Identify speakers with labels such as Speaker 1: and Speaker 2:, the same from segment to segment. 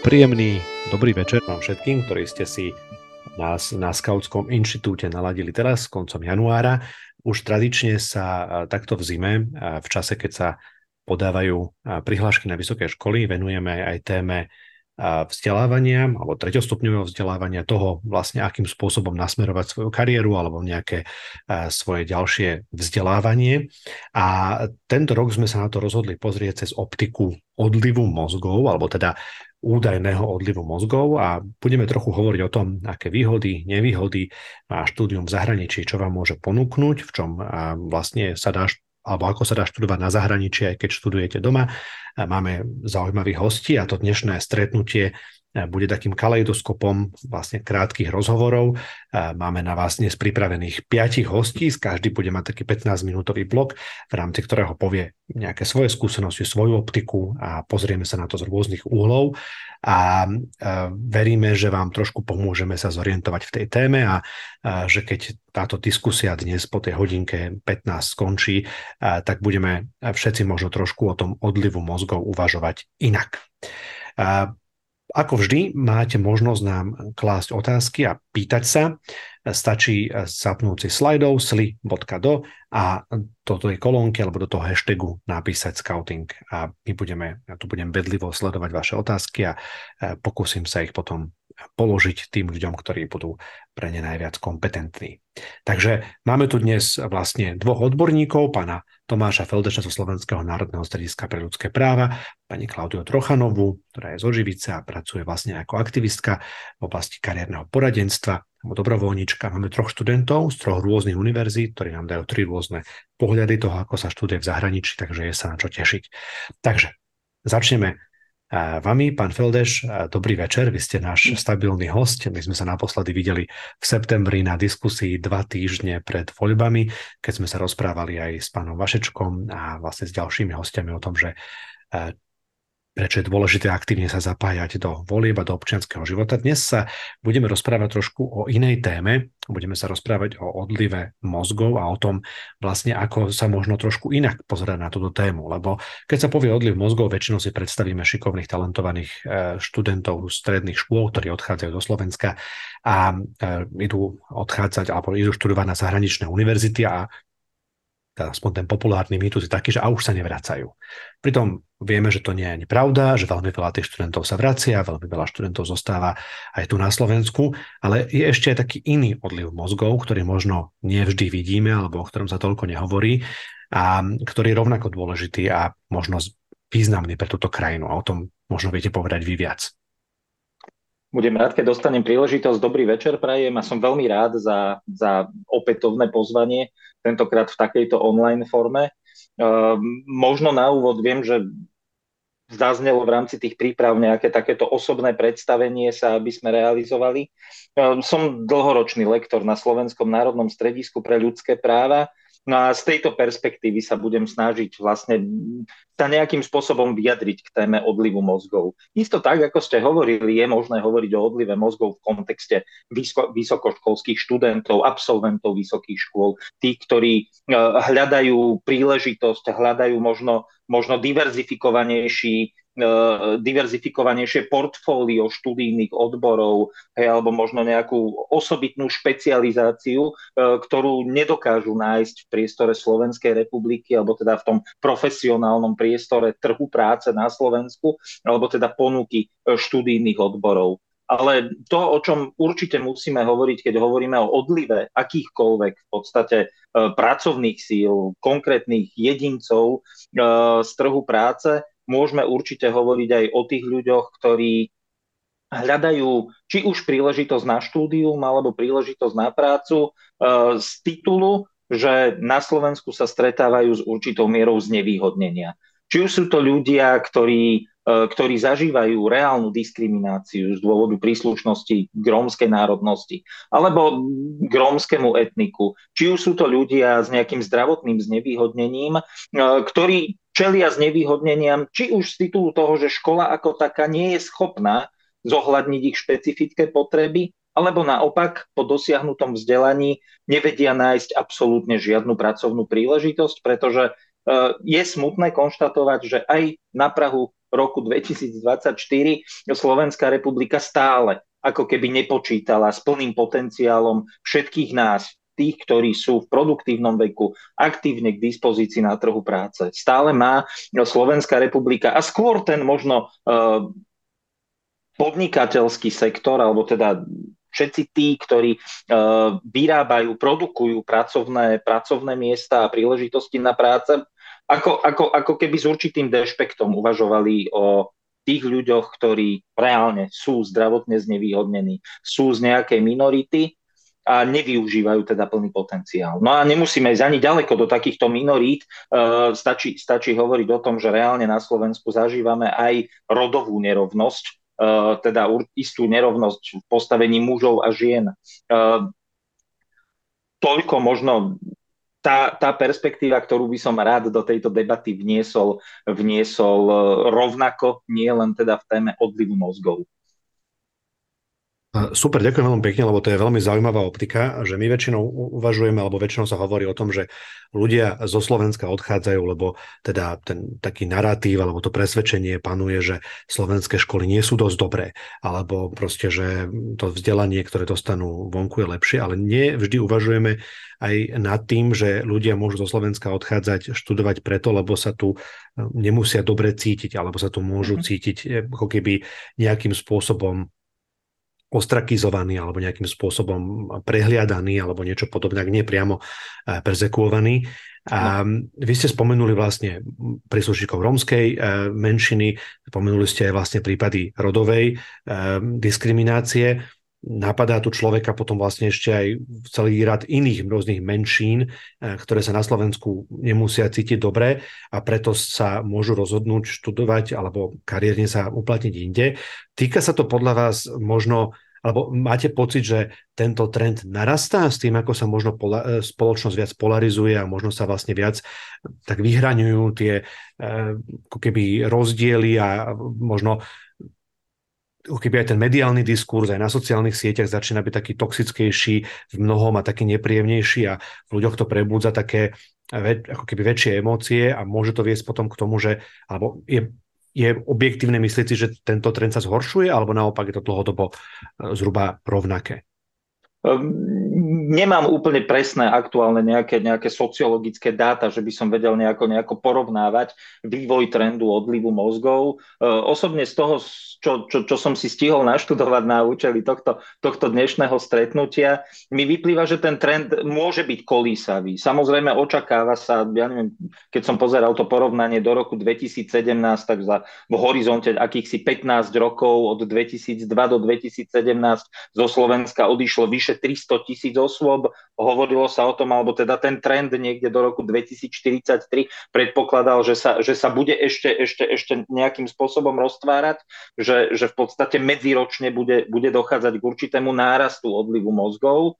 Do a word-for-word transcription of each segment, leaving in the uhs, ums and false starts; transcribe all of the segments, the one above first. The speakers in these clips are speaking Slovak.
Speaker 1: Príjemný dobrý večer vám všetkým, ktorí ste si nás na Skautskom inštitúte naladili teraz koncom januára. Už tradične sa takto v zime, v čase, keď sa podávajú prihlášky na vysoké školy, venujeme aj téme vzdelávania alebo treťostupňového vzdelávania, toho vlastne akým spôsobom nasmerovať svoju kariéru alebo nejaké svoje ďalšie vzdelávanie. A tento rok sme sa na to rozhodli pozrieť cez optiku odlivu mozgov, alebo teda údajného odlivu mozgov, a budeme trochu hovoriť o tom, aké výhody, nevýhody má štúdium v zahraničí, čo vám môže ponúknuť, v čom vlastne sa dá alebo ako sa dá študovať na zahraničí, aj keď študujete doma. Máme zaujímavých hostí a to dnešné stretnutie bude takým kaleidoskopom vlastne krátkych rozhovorov. Máme na vás dnes pripravených piatich hostí, každý bude mať taký pätnásťminútový blok, v rámci ktorého povie nejaké svoje skúsenosti, svoju optiku a pozrieme sa na to z rôznych uhlov a veríme, že vám trošku pomôžeme sa zorientovať v tej téme a že keď táto diskusia dnes po tej hodinke pätnásť skončí, tak budeme všetci možno trošku o tom odlivu mozgov uvažovať inak. Ako vždy, máte možnosť nám klásť otázky a pýtať sa. Stačí zapnúť si slajdov sli bodka do a do tej kolónky alebo do toho hashtagu napísať Scouting. A my budeme, ja tu budem bedlivo sledovať vaše otázky a pokúsim sa ich potom položiť tým ľuďom, ktorí budú pre ne najviac kompetentní. Takže máme tu dnes vlastne dvoch odborníkov, pána Tomáša Feldeša zo Slovenského národného strediska pre ľudské práva, pani Klaudiu Trochanovú, ktorá je zo Živice a pracuje vlastne ako aktivistka v oblasti kariérneho poradenstva alebo dobrovoľníčka. Máme troch študentov z troch rôznych univerzít, ktorí nám dajú tri rôzne pohľady toho, ako sa študuje v zahraničí, takže je sa na čo tešiť. Takže začneme vami, pán Feldeš, dobrý večer, vy ste náš stabilný host. My sme sa naposledy videli v septembri na diskusii dva týždne pred voľbami, keď sme sa rozprávali aj s pánom Vašečkom a vlastne s ďalšími hostiami o tom, že prečo je dôležité aktívne sa zapájať do volieb a do občianskeho života. Dnes sa budeme rozprávať trošku o inej téme. Budeme sa rozprávať o odlive mozgov a o tom vlastne, ako sa možno trošku inak pozerať na túto tému. Lebo keď sa povie odliv mozgov, väčšinou si predstavíme šikovných, talentovaných študentov stredných škôl, ktorí odchádzajú do Slovenska a idú odchádzať alebo idú študovať na zahraničné univerzity a aspoň ten populárny mýtus je taký, že a už sa nevracajú. Pritom vieme, že to nie je ani pravda, že veľmi veľa tých študentov sa vracia, veľmi veľa študentov zostáva aj tu na Slovensku, ale je ešte aj taký iný odliv mozgov, ktorý možno nevždy vidíme, alebo o ktorom sa toľko nehovorí, a ktorý je rovnako dôležitý a možno významný pre túto krajinu. A o tom možno viete povedať vy viac.
Speaker 2: Budem rád, keď dostanem príležitosť. Dobrý večer prajem a som veľmi rád za, za opätovné pozvanie, tentokrát v takejto online forme. Uh, možno na úvod viem, že zaznelo v rámci tých príprav nejaké takéto osobné predstavenie sa, aby sme realizovali. Uh, som dlhoročný lektor na Slovenskom národnom stredisku pre ľudské práva. No a z tejto perspektívy sa budem snažiť vlastne sa nejakým spôsobom vyjadriť k téme odlivu mozgov. Isto tak, ako ste hovorili, je možné hovoriť o odlive mozgov v kontexte vysoko, vysokoškolských študentov, absolventov vysokých škôl, tých, ktorí uh, hľadajú príležitosť, hľadajú možno, možno diverzifikovanejší diverzifikovanejšie portfólio študijných odborov, hej, alebo možno nejakú osobitnú špecializáciu, ktorú nedokážu nájsť v priestore Slovenskej republiky, alebo teda v tom profesionálnom priestore trhu práce na Slovensku, alebo teda ponuky študijných odborov. Ale to, o čom určite musíme hovoriť, keď hovoríme o odlive akýchkoľvek v podstate pracovných síl, konkrétnych jedincov z trhu práce, môžeme určite hovoriť aj o tých ľuďoch, ktorí hľadajú či už príležitosť na štúdium alebo príležitosť na prácu z titulu, že na Slovensku sa stretávajú s určitou mierou znevýhodnenia. Či už sú to ľudia, ktorí, ktorí zažívajú reálnu diskrimináciu z dôvodu príslušnosti k rómskej národnosti alebo k rómskemu etniku. Či už sú to ľudia s nejakým zdravotným znevýhodnením, ktorí čelia znevýhodneniam, či už z titulu toho, že škola ako taká nie je schopná zohľadniť ich špecifické potreby, alebo naopak po dosiahnutom vzdelaní nevedia nájsť absolútne žiadnu pracovnú príležitosť, pretože je smutné konštatovať, že aj na prahu roku dvetisícdvadsaťštyri Slovenská republika stále ako keby nepočítala s plným potenciálom všetkých nás, tých, ktorí sú v produktívnom veku, aktívne k dispozícii na trhu práce. Stále má Slovenská republika a skôr ten možno uh, podnikateľský sektor, alebo teda všetci tí, ktorí uh, vyrábajú, produkujú pracovné, pracovné miesta a príležitosti na práce, ako, ako, ako keby s určitým dešpektom uvažovali o tých ľuďoch, ktorí reálne sú zdravotne znevýhodnení, sú z nejakej minority a nevyužívajú teda plný potenciál. No a nemusíme ísť ani ďaleko do takýchto minorít. Uh, stačí, stačí hovoriť o tom, že reálne na Slovensku zažívame aj rodovú nerovnosť, uh, teda istú nerovnosť v postavení mužov a žien. Uh, toľko možno tá, tá perspektíva, ktorú by som rád do tejto debaty vniesol, vniesol rovnako, nie len teda v téme odlivu mozgov.
Speaker 1: Super, ďakujem veľmi pekne, lebo to je veľmi zaujímavá optika, že my väčšinou uvažujeme, alebo väčšinou sa hovorí o tom, že ľudia zo Slovenska odchádzajú, lebo teda ten taký naratív, alebo to presvedčenie panuje, že slovenské školy nie sú dosť dobré, alebo proste, že to vzdelanie, ktoré dostanú vonku je lepšie, ale nie vždy uvažujeme aj nad tým, že ľudia môžu zo Slovenska odchádzať študovať preto, lebo sa tu nemusia dobre cítiť, alebo sa tu môžu cítiť ako keby nejakým spôsobom ostrakizovaný alebo nejakým spôsobom prehliadaný alebo niečo podobné, ak nie priamo perzekuovaný. A vy ste spomenuli vlastne príslušníkov rómskej menšiny, spomenuli ste aj vlastne prípady rodovej diskriminácie. Napadá tu človeka potom vlastne ešte aj celý rad iných rôznych menšín, ktoré sa na Slovensku nemusia cítiť dobre a preto sa môžu rozhodnúť študovať alebo kariérne sa uplatniť inde. Týka sa to podľa vás možno, alebo máte pocit, že tento trend narastá s tým, ako sa možno pola, spoločnosť viac polarizuje a možno sa vlastne viac tak vyhraňujú tie ako keby rozdiely a možno keby aj ten mediálny diskurs aj na sociálnych sieťach začína byť taký toxickejší v mnohom a taký nepríjemnejší a v ľuďoch to prebúdza také ako keby väčšie emócie a môže to viesť potom k tomu, že alebo je, je objektívne myslieť si, že tento trend sa zhoršuje alebo naopak je to dlhodobo zhruba rovnaké?
Speaker 2: Nemám úplne presné aktuálne nejaké, nejaké sociologické dáta, že by som vedel nejako, nejako porovnávať vývoj trendu odlivu mozgov. Osobne z toho, čo, čo, čo som si stihol naštudovať na účely tohto, tohto dnešného stretnutia, mi vyplýva, že ten trend môže byť kolísavý. Samozrejme očakáva sa, ja neviem, keď som pozeral to porovnanie do roku dvetisícsedemnásť, tak za, v horizonte akýchsi pätnásť rokov od dvetisícdva do dvetisícsedemnásť zo Slovenska odišlo vyše tristo tisíc osôb. Hovorilo sa o tom, alebo teda ten trend niekde do roku dvetisícštyridsaťtri predpokladal, že sa, že sa bude ešte, ešte, ešte nejakým spôsobom roztvárať, že, že v podstate medziročne bude, bude dochádzať k určitému nárastu odlivu mozgov.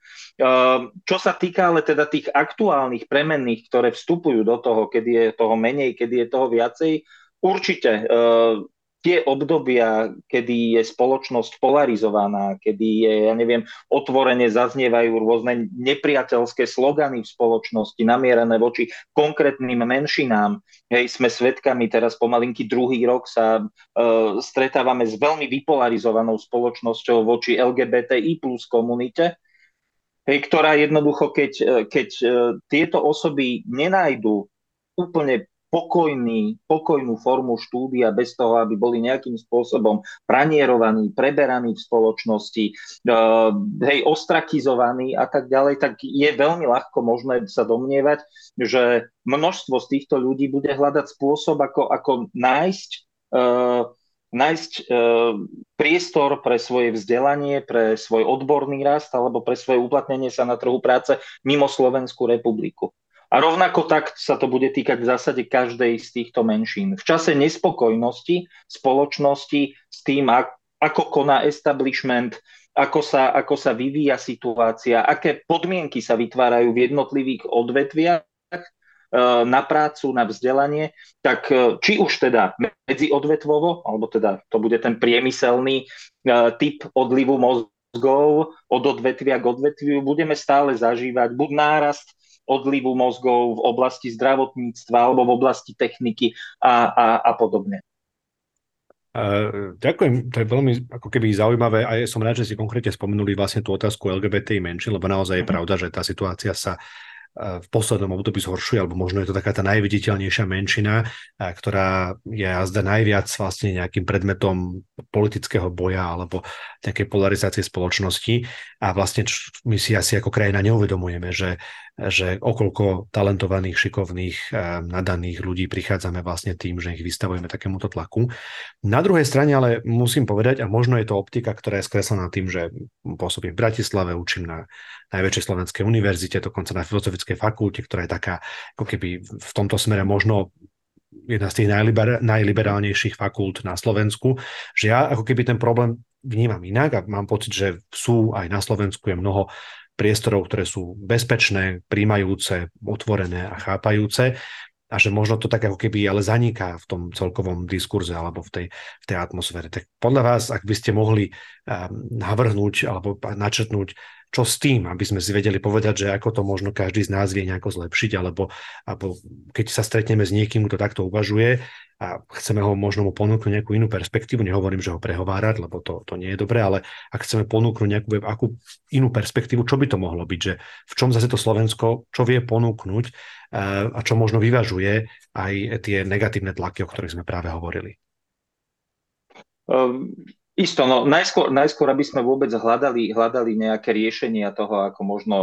Speaker 2: Čo sa týka ale teda tých aktuálnych premenných, ktoré vstupujú do toho, kedy je toho menej, kedy je toho viacej, určite tie obdobia, kedy je spoločnosť polarizovaná, kedy je, ja neviem, otvorene zaznievajú rôzne nepriateľské slogany v spoločnosti, namierané voči konkrétnym menšinám. Hej, sme svedkami, teraz pomalinky druhý rok sa uh, stretávame s veľmi vypolarizovanou spoločnosťou voči el gé bé té í plus komunite, hej, ktorá jednoducho, keď, keď uh, tieto osoby nenájdu úplne pokojný, pokojnú formu štúdia bez toho, aby boli nejakým spôsobom pranierovaní, preberaní v spoločnosti, uh, hej, ostrakizovaní a tak ďalej, tak je veľmi ľahko možné sa domnievať, že množstvo z týchto ľudí bude hľadať spôsob, ako, ako nájsť, uh, nájsť uh, priestor pre svoje vzdelanie, pre svoj odborný rast alebo pre svoje uplatnenie sa na trhu práce mimo Slovenskú republiku. A rovnako tak sa to bude týkať v zásade každej z týchto menšín. V čase nespokojnosti spoločnosti s tým, ako koná establishment, ako sa, ako sa vyvíja situácia, aké podmienky sa vytvárajú v jednotlivých odvetviach na prácu, na vzdelanie, tak či už teda medziodvetvovo, alebo teda to bude ten priemyselný typ odlivu mozgov od odvetvia k odvetviu, budeme stále zažívať buď nárast odlivu mozgov v oblasti zdravotníctva alebo v oblasti techniky a, a, a podobne.
Speaker 1: Uh, ďakujem, to je veľmi ako keby zaujímavé a ja som rád, že si konkrétne spomenuli vlastne tú otázku el gé bé té í menšín, lebo naozaj je
Speaker 2: Mhm.
Speaker 1: pravda, že tá situácia sa v poslednom období zhoršuje, alebo možno je to taká tá najviditeľnejšia menšina, ktorá je azda najviac vlastne nejakým predmetom politického boja alebo nejakej polarizácie spoločnosti. A vlastne my si asi ako krajina neuvedomujeme, že, že okolko talentovaných, šikovných, nadaných ľudí prichádzame vlastne tým, že ich vystavujeme takémuto tlaku. Na druhej strane ale musím povedať, a možno je to optika, ktorá je skreslená tým, že pôsobím v Bratislave, učím na najväčšej slovenskej univerzite, dokonca na filozofickej fakulte, ktorá je taká ako keby v tomto smere možno jedna z tých najliber, najliberálnejších fakult na Slovensku, že ja ako keby ten problém vnímam inak a mám pocit, že sú aj na Slovensku je mnoho priestorov, ktoré sú bezpečné, príjmajúce, otvorené a chápajúce a že možno to tak ako keby ale zaniká v tom celkovom diskurze alebo v tej, v tej atmosfére. Tak podľa vás, ak by ste mohli um, navrhnúť alebo načrtnúť čo s tým, aby sme si vedeli povedať, že ako to možno každý z nás vie nejako zlepšiť, alebo, alebo keď sa stretneme s niekým, kto takto uvažuje a chceme ho možno mu ponúknuť nejakú inú perspektívu, nehovorím, že ho prehovárať, lebo to, to nie je dobré, ale ak chceme ponúknuť nejakú akú inú perspektívu, čo by to mohlo byť, že v čom zase to Slovensko, čo vie ponúknuť a čo možno vyvažuje aj tie negatívne tlaky, o ktorých sme práve hovorili.
Speaker 2: Um... Isto, no najskôr, najskôr, aby sme vôbec hľadali, hľadali nejaké riešenia toho, ako možno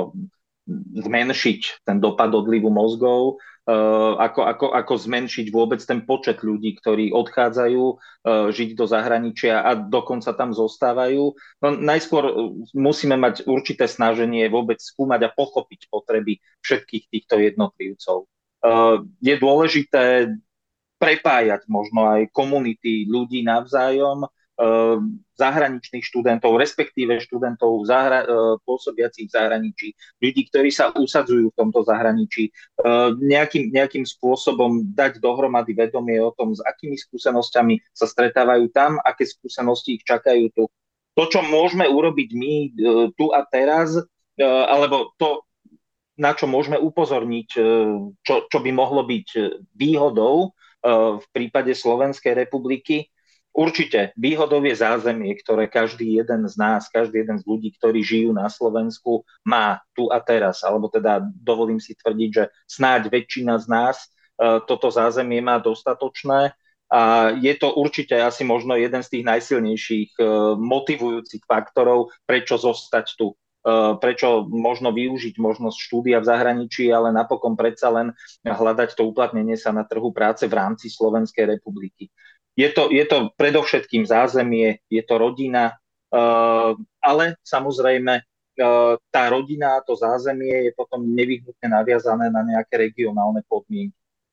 Speaker 2: zmenšiť ten dopad odlivu mozgov, uh, ako, ako, ako zmenšiť vôbec ten počet ľudí, ktorí odchádzajú uh, žiť do zahraničia a dokonca tam zostávajú. No, najskôr musíme mať určité snaženie vôbec skúmať a pochopiť potreby všetkých týchto jednotlivcov. Uh, je dôležité prepájať možno aj komunity ľudí navzájom, zahraničných študentov, respektíve študentov zahra- pôsobiacich v zahraničí, ľudí, ktorí sa usadzujú v tomto zahraničí, nejakým, nejakým spôsobom dať dohromady vedomie o tom, s akými skúsenosťami sa stretávajú tam, aké skúsenosti ich čakajú tu. To, čo môžeme urobiť my tu a teraz, alebo to, na čo môžeme upozorniť, čo, čo by mohlo byť výhodou v prípade Slovenskej republiky. Určite výhodou je zázemie, ktoré každý jeden z nás, každý jeden z ľudí, ktorí žijú na Slovensku, má tu a teraz. Alebo teda dovolím si tvrdiť, že snáď väčšina z nás uh, toto zázemie má dostatočné. A je to určite asi možno jeden z tých najsilnejších uh, motivujúcich faktorov, prečo zostať tu. Uh, prečo možno využiť možnosť štúdia v zahraničí, ale napokon predsa len hľadať to uplatnenie sa na trhu práce v rámci Slovenskej republiky. Je to, je to predovšetkým zázemie, je to rodina, uh, ale samozrejme uh, tá rodina, to zázemie je potom nevyhnutne naviazané na nejaké regionálne podmienky.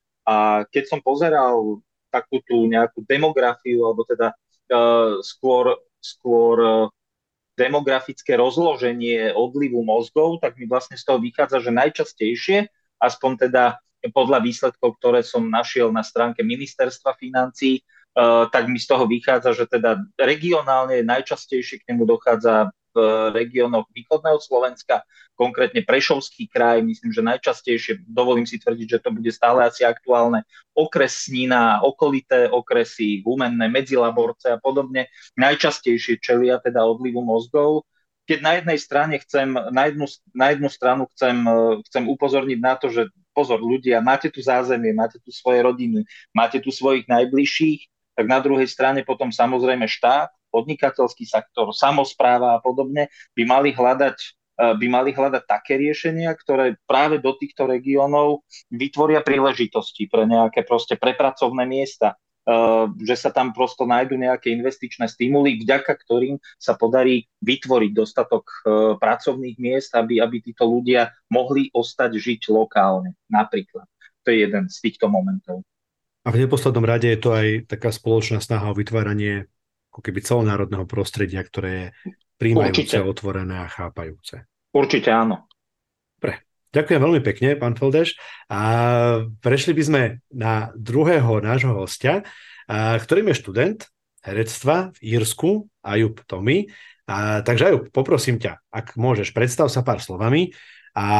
Speaker 2: A keď som pozeral takú tú nejakú demografiu, alebo teda uh, skôr, skôr uh, demografické rozloženie odlivu mozgov, tak mi vlastne z toho vychádza, že najčastejšie, aspoň teda podľa výsledkov, ktoré som našiel na stránke Ministerstva financií, Uh, tak mi z toho vychádza, že teda regionálne najčastejšie k nemu dochádza v regiónoch východného Slovenska, konkrétne Prešovský kraj, myslím, že najčastejšie, dovolím si tvrdiť, že to bude stále asi aktuálne, okres Snina, okolité okresy, Humenné, Medzilaborce a podobne, najčastejšie čelia teda odlivu mozgov. Keď na jednej strane chcem, na jednu, na jednu stranu chcem, chcem upozorniť na to, že pozor ľudia, máte tu zázemie, máte tu svoje rodiny, máte tu svojich najbližších, tak na druhej strane potom samozrejme štát, podnikateľský sektor, samospráva a podobne by mali hľadať, by mali hľadať také riešenia, ktoré práve do týchto regiónov vytvoria príležitosti pre nejaké proste prepracovné miesta, že sa tam prosto nájdu nejaké investičné stimuly, vďaka ktorým sa podarí vytvoriť dostatok pracovných miest, aby, aby títo ľudia mohli ostať žiť lokálne napríklad. To je jeden z týchto momentov.
Speaker 1: A v neposlednom rade je to aj taká spoločná snaha o vytváranie ako keby celonárodného prostredia, ktoré je príjmajúce, Určite. Otvorené a chápajúce.
Speaker 2: Určite áno.
Speaker 1: Pre. Ďakujem veľmi pekne, pán Feldeš. A prešli by sme na druhého nášho hostia, ktorým je študent herectva v Írsku, Ajub Tomi. A, takže Ajub, poprosím ťa, ak môžeš, predstav sa pár slovami a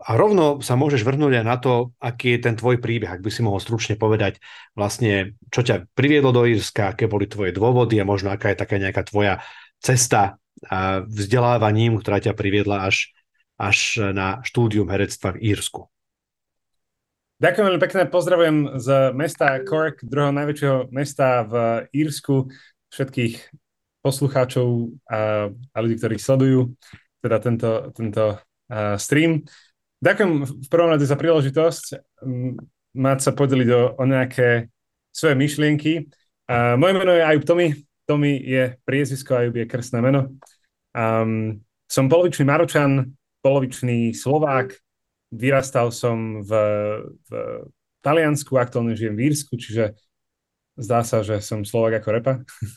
Speaker 1: a rovno sa môžeš vrhnúť aj na to, aký je ten tvoj príbeh, ak by si mohol stručne povedať vlastne, čo ťa priviedlo do Írska, aké boli tvoje dôvody a možno aká je taká nejaká tvoja cesta a vzdelávaním, ktorá ťa priviedla až, až na štúdium herectva v Írsku.
Speaker 3: Ďakujem veľmi pekne, pozdravujem z mesta Cork, druhého najväčšieho mesta v Írsku, všetkých poslucháčov a, a ľudí, ktorí sledujú teda tento, tento uh, stream. Ďakujem v prvom rade za príležitosť um, mať sa podeliť o, o nejaké svoje myšlienky. Uh, moje meno je Ajub Tomi, Tomi je priezvisko, Ajub je krstné meno. Um, som polovičný Maročan, polovičný Slovák, vyrastal som v, v Taliansku, aktuálne žijem v Írsku, čiže zdá sa, že som Slovák ako repa.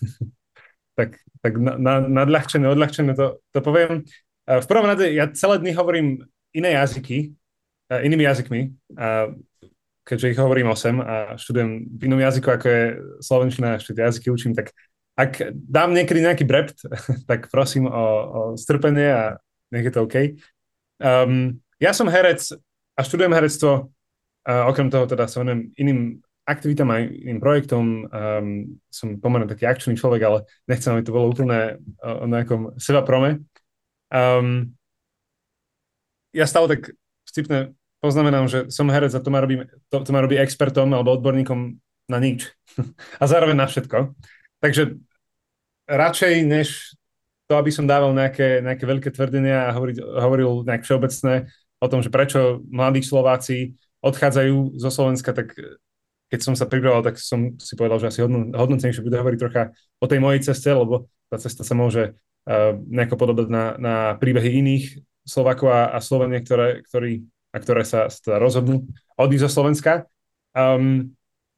Speaker 3: tak tak na, na, nadľahčené, odľahčené to, to poviem. Uh, v prvom rade, ja celé dny hovorím iné jazyky, uh, inými jazykmi, uh, keďže ich hovorím osem a študujem v inom jazyku, ako je slovenčina, ešte tie jazyky učím, tak ak dám niekedy nejaký brept, tak prosím o, o strpenie a nech je to OK. Um, ja som herec a študujem herectvo, uh, okrem toho teda sa venujem iným aktivitám a iným projektom. Um, som pomerne taký akčný človek, ale nechcem, aby to bolo úplne o, o nejakom sebaprome. Um, ja stále tak vtipne poznamenám, že som herec a to ma robí, to, to ma robí expertom alebo odborníkom na nič. A zároveň na všetko. Takže radšej, než to, aby som dával nejaké, nejaké veľké tvrdenia a hovoriť, hovoril nejak všeobecné o tom, že prečo mladí Slováci odchádzajú zo Slovenska, tak keď som sa pripravoval, tak som si povedal, že asi hodno, hodnocnejšie bude hovoriť trocha o tej mojej ceste, lebo tá cesta sa môže uh, nejako podobať na, na príbehy iných Slovákov a, a Sloveniek, ktoré, ktorí, a ktoré sa teda rozhodnú odísť zo Slovenska. Um,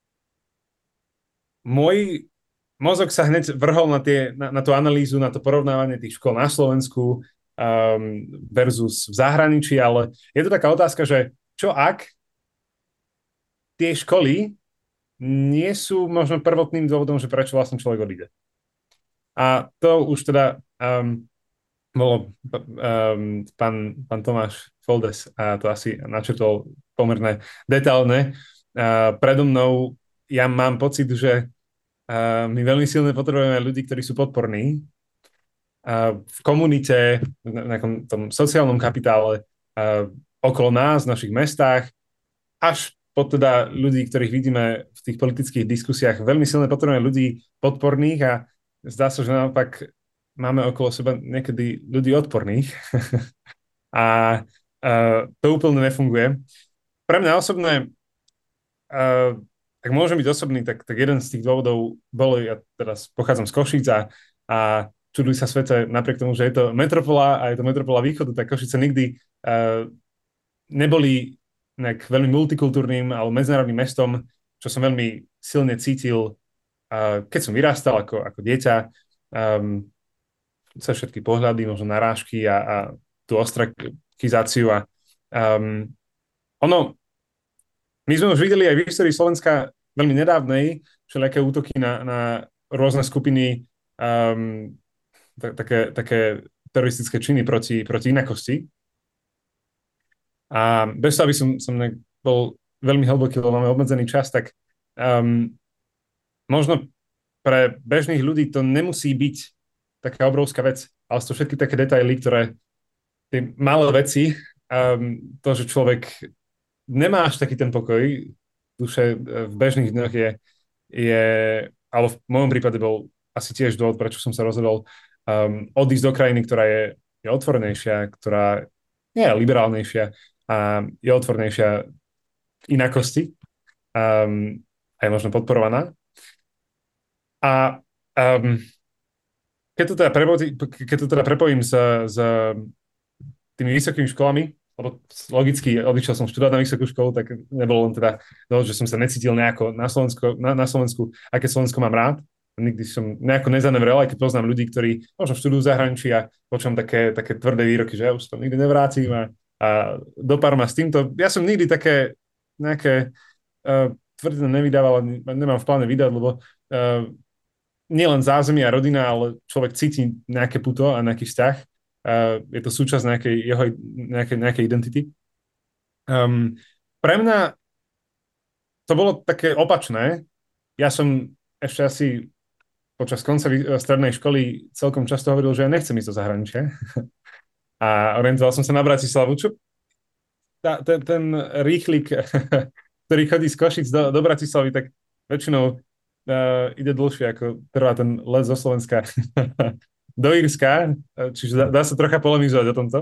Speaker 3: môj mozog sa hneď vrhol na, tie, na, na tú analýzu, na to porovnávanie tých škôl na Slovensku um, versus v zahraničí, ale je to taká otázka, že čo ak tie školy nie sú možno prvotným dôvodom, že prečo vlastne človek odíde. A to už teda um, bolo um, pán, pán Tomáš Foldes a to asi načrtol pomerne detailne. Uh, predo mnou ja mám pocit, že uh, my veľmi silne potrebujeme ľudí, ktorí sú podporní uh, v komunite, na nejakom tom sociálnom kapitále uh, okolo nás, v našich mestách, až pod teda ľudí, ktorých vidíme v tých politických diskusiách. Veľmi silne potrebujeme ľudí podporných a zdá sa, že naopak máme okolo seba niekedy ľudí odporných. a uh, to úplne nefunguje. Pre mňa osobné, uh, ak môžem byť osobný, tak, tak jeden z tých dôvodov bol, ja teraz pochádzam z Košíc a, a čuduj sa svete, napriek tomu, že je to metropola a je to metropola východu, tak Košice nikdy uh, neboli nejak veľmi multikultúrnym alebo medzinárodným mestom, čo som veľmi silne cítil, uh, keď som vyrastal ako, ako dieťa. Um, cez všetky pohľady, možno narážky a, a tú ostrakizáciu. A, um, ono, my sme už videli aj v histórii Slovenska veľmi nedávnej všelijaké útoky na, na rôzne skupiny, um, t- také, také teroristické činy proti, proti inakosti. A bez toho, aby som, som bol veľmi hlboký, lebo máme obmedzený čas, tak um, možno pre bežných ľudí to nemusí byť taká obrovská vec, ale sú všetky také detaily, ktoré tie malé veci, um, to, že človek nemá až taký ten pokoj, duše v bežných dňoch je, je, alebo v mojom prípade bol asi tiež dôvod, prečo som sa rozhodol um, odísť do krajiny, ktorá je, je otvorenejšia, ktorá je liberálnejšia a je otvornejšia inakosti um, a je možno podporovaná. A um, keď, to teda prepojím, keď to teda prepojím s, s tými vysokými školami, lebo logicky odišiel som študovať na vysokú školu, tak nebolo len teda dosť, že som sa necítil nejako na Slovensku, na, na Slovensku, aké Slovensko mám rád. Nikdy som nejako nezanevrel, aj keď poznám ľudí, ktorí možno študujú v zahraničí a počujem také, také tvrdé výroky, že ja už to nikdy nevrátim a a dopár ma s týmto. Ja som nikdy také nejaké uh, tvrdé nevydával, nemám v pláne vydať, lebo uh, nielen zázemie a rodina, ale človek cíti nejaké puto a nejaký vzťah. Uh, je to súčasť nejakej jeho nejakej, nejakej identity. Um, pre mňa to bolo také opačné. Ja som ešte asi počas konca strednej školy celkom často hovoril, že ja nechcem ísť do zahraničia. A orientoval som sa na Bratislavu, čo tá, ten, ten rýchlik, ktorý chodí z Košic do, do Bratislavy, tak väčšinou uh, ide dlhšie, ako trvá ten let zo Slovenska do Írska, čiže dá, dá sa trocha polemizovať o tomto.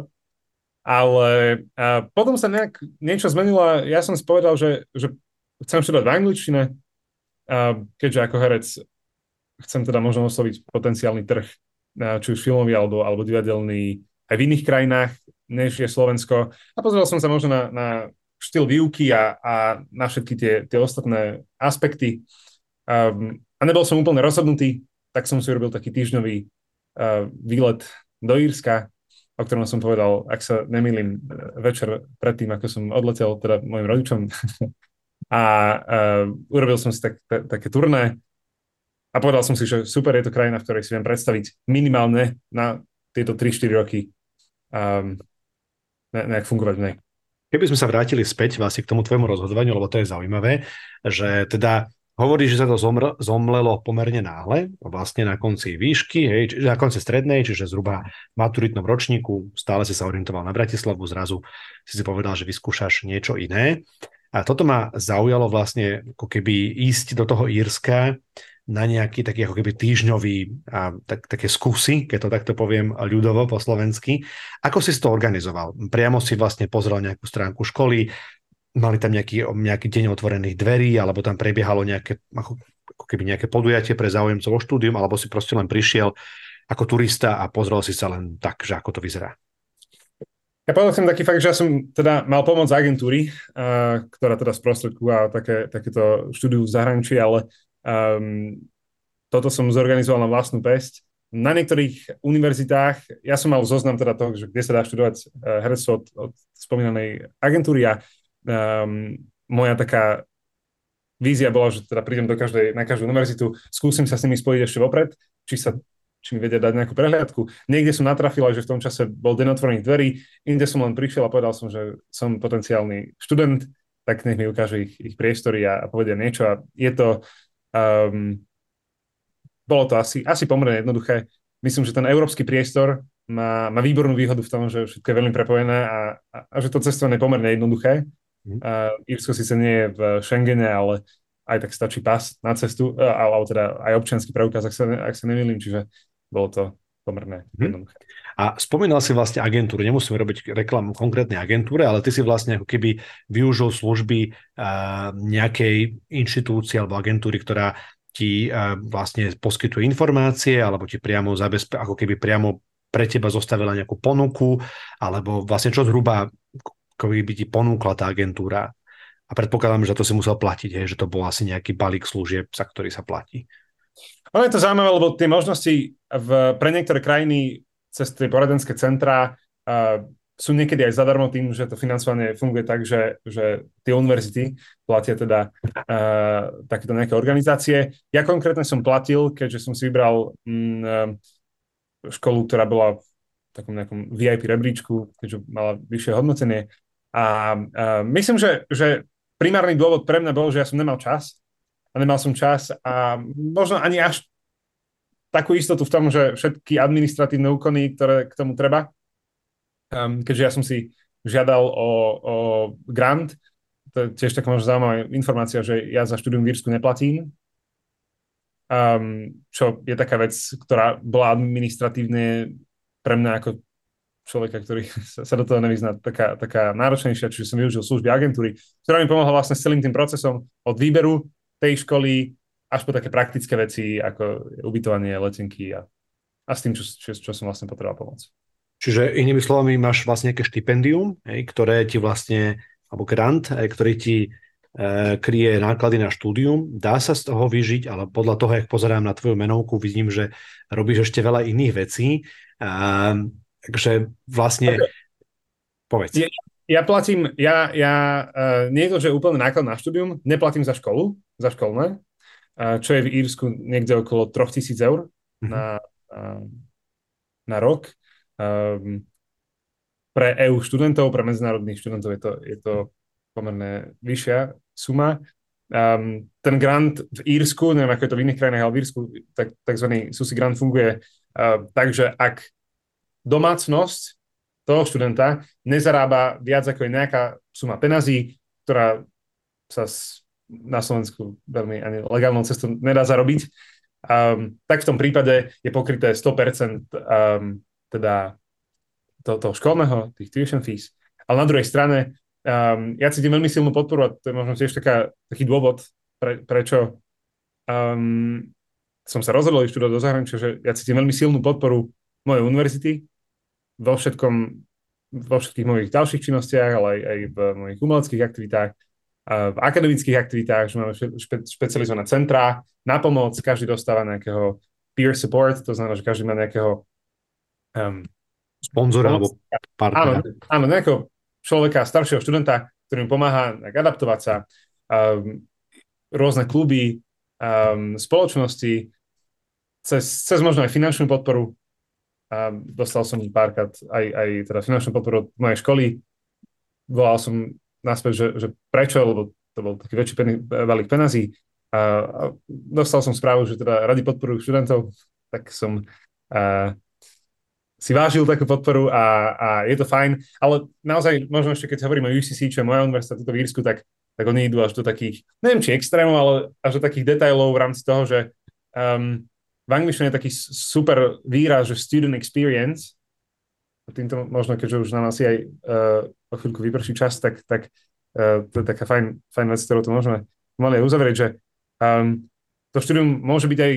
Speaker 3: Ale uh, potom sa nejak niečo zmenilo a ja som si povedal, že, že chcem študovať v angličtine, uh, keďže ako herec chcem teda možno osloviť potenciálny trh, uh, či už filmový alebo, alebo divadelný aj v iných krajinách, než je Slovensko. A pozrel som sa možno na, na štýl výuky a, a na všetky tie, tie ostatné aspekty. Um, a nebol som úplne rozhodnutý, tak som si urobil taký týždňový uh, výlet do Írska, o ktorom som povedal, ak sa nemýlim, večer predtým, ako som odletel teda mojim rodičom. a uh, urobil som si tak, t- také turné a povedal som si, že super, je to krajina, v ktorej si viem predstaviť minimálne na tieto tri štyri roky um, ne- nejak fungovať v nej.
Speaker 1: Keby sme sa vrátili späť vlastne k tomu tvojmu rozhodovaniu, lebo to je zaujímavé, že teda hovoríš, že sa to zomr- zomlelo pomerne náhle, vlastne na konci výšky, hej, čiže na konci strednej, čiže zhruba v maturitnom ročníku, stále si sa orientoval na Bratislavu, zrazu si si povedal, že vyskúšaš niečo iné. A toto ma zaujalo vlastne ako keby ísť do toho Írska na nejaký taký ako keby týždňový a tak, také skúsy, keď to takto poviem ľudovo po slovensky. Ako si to organizoval? Priamo si vlastne pozrel nejakú stránku školy, mali tam nejaký, nejaký deň otvorených dverí, alebo tam prebiehalo nejaké, ako, ako keby nejaké podujatie pre záujemcov o štúdium, alebo si proste len prišiel ako turista a pozrel si sa len tak, že ako to vyzerá.
Speaker 3: Ja povedal som taký fakt, že ja som teda mal pomoc agentúry, uh, ktorá teda sprostredkúva také, takéto štúdiu v zahraničí, ale um, toto som zorganizoval na vlastnú päsť. Na niektorých univerzitách, ja som mal zoznam teda toho, že kde sa dá študovať uh, herectvo od, od spomínanej agentúry a um, moja taká vízia bola, že teda prídem do každej, na každú univerzitu, skúsim sa s nimi spojiť ešte vopred, či sa či mi vedia dať nejakú prehliadku. Niekde som natrafila, že v tom čase bol deň otvorených dverí, inde som len prišiel a povedal som, že som potenciálny študent, tak nech mi ukáže ich, ich priestory a, a povedia niečo. A je to, um, bolo to asi, asi pomerne jednoduché. Myslím, že ten európsky priestor má, má výbornú výhodu v tom, že všetko je veľmi prepojené a, a, a že to cestovanie je pomerne jednoduché. Mm. Uh, Írsko síce nie je v Schengene, ale aj tak stačí pas na cestu, alebo teda aj občiansky preukaz, ak sa, ak sa nemýlim, čiže bolo to pomerne jednoduché.
Speaker 1: A spomínal si vlastne agentúru, nemusíme robiť reklamu konkrétnej agentúre, ale ty si vlastne ako keby využil služby uh, nejakej inštitúcie alebo agentúry, ktorá ti uh, vlastne poskytuje informácie alebo ti priamo zabezpe- ako keby priamo pre teba zostavila nejakú ponuku, alebo vlastne čo zhruba ako by ti ponúkla tá agentúra. A predpokladám, že to si musel platiť, hej, že to bol asi nejaký balík služieb, za ktorý sa platí.
Speaker 3: Ono je to zaujímavé, lebo tie možnosti v, pre niektoré krajiny cez tie poradenské centrá uh, sú niekedy aj zadarmo tým, že to financovanie funguje tak, že, že tie univerzity platia teda uh, takéto nejaké organizácie. Ja konkrétne som platil, keďže som si vybral um, školu, ktorá bola v takom nejakom vé í pé rebríčku, keďže mala vyššie hodnotenie. A uh, myslím, že, že primárny dôvod pre mňa bol, že ja som nemal čas, a nemal som čas a možno ani až takú istotu v tom, že všetky administratívne úkony, ktoré k tomu treba, um, keďže ja som si žiadal o, o grant, to je tiež taká možno zaujímavá informácia, že ja za štúdium v Írsku neplatím, um, čo je taká vec, ktorá bola administratívne pre mňa ako človeka, ktorý sa, sa do toho nevyzná, taká, taká náročnejšia, čiže som využil služby agentúry, ktorá mi pomohla vlastne s celým tým procesom od výberu tej školy až po také praktické veci, ako ubytovanie, letenky a, a s tým, čo, čo, čo som vlastne potreboval pomôcť.
Speaker 1: Čiže inými slovami máš vlastne nejaké štipendium, hej, ktoré ti vlastne, alebo grant, hej, ktorý ti e, kryje náklady na štúdium. Dá sa z toho vyžiť, ale podľa toho, jak pozerám na tvoju menovku, vidím, že robíš ešte veľa iných vecí. A, takže vlastne, okay. Povedz.
Speaker 3: Ja, ja platím, ja, ja uh, nie je to, že úplne náklad na štúdium, neplatím za školu, za školné, uh, čo je v Írsku niekde okolo tritisíc eur mm-hmm. na, uh, na rok. Um, pre é ú študentov, pre medzinárodných študentov je to, je to pomerne vyššia suma. Um, ten grant v Írsku, neviem, ako je to v iných krajinách, ale v Írsku tak, takzvaný SUSI grant funguje uh, tak, že ak domácnosť toho študenta nezarába viac ako je nejaká suma peňazí, ktorá sa na Slovensku veľmi ani legálnou cestou nedá zarobiť, um, tak v tom prípade je pokryté sto percent um, teda to, toho školného, tých tuition fees. Ale na druhej strane um, ja cítim veľmi silnú podporu a to je možno tiež taká, taký dôvod, pre, prečo um, som sa rozhodol ísť študovať do zahraničia, že ja cítim veľmi silnú podporu mojej univerzity vo všetkom, vo všetkých mojich ďalších činnostiach, ale aj, aj v mojich umeleckých aktivitách, v akademických aktivitách, že máme špe, špecializované centrá na pomoc, každý dostáva nejakého peer support, to znamená, že každý má nejakého um,
Speaker 1: sponzora alebo partnera.
Speaker 3: Áno, áno, nejakého človeka, staršieho študenta, ktorý mu pomáha adaptovať sa, um, rôzne kluby, um, spoločnosti, cez, cez možno aj finančnú podporu. Um, dostal som párkrát aj, aj teda finančnú podporu od mojej školy. Volal som naspäť, že, že prečo, lebo to bol taký väčší pen, balík penazí. A, a dostal som správu, že teda radi podporujú študentov, tak som a, si vážil takú podporu a, a je to fajn. Ale naozaj, možno ešte keď hovorím o U C C, čo je moja univerzita tuto v Írsku, tak, tak oni idú až do takých, neviem či extrémov, ale až do takých detailov v rámci toho, že um, v angličtine je taký super výraz, že student experience. Týmto možno, keďže už nám asi aj uh, o chvíľku vyprší čas, tak, tak uh, to je taká fajn, fajn vec, ktorú tu môžeme mali aj uzavrieť, že um, to štúdium môže byť aj,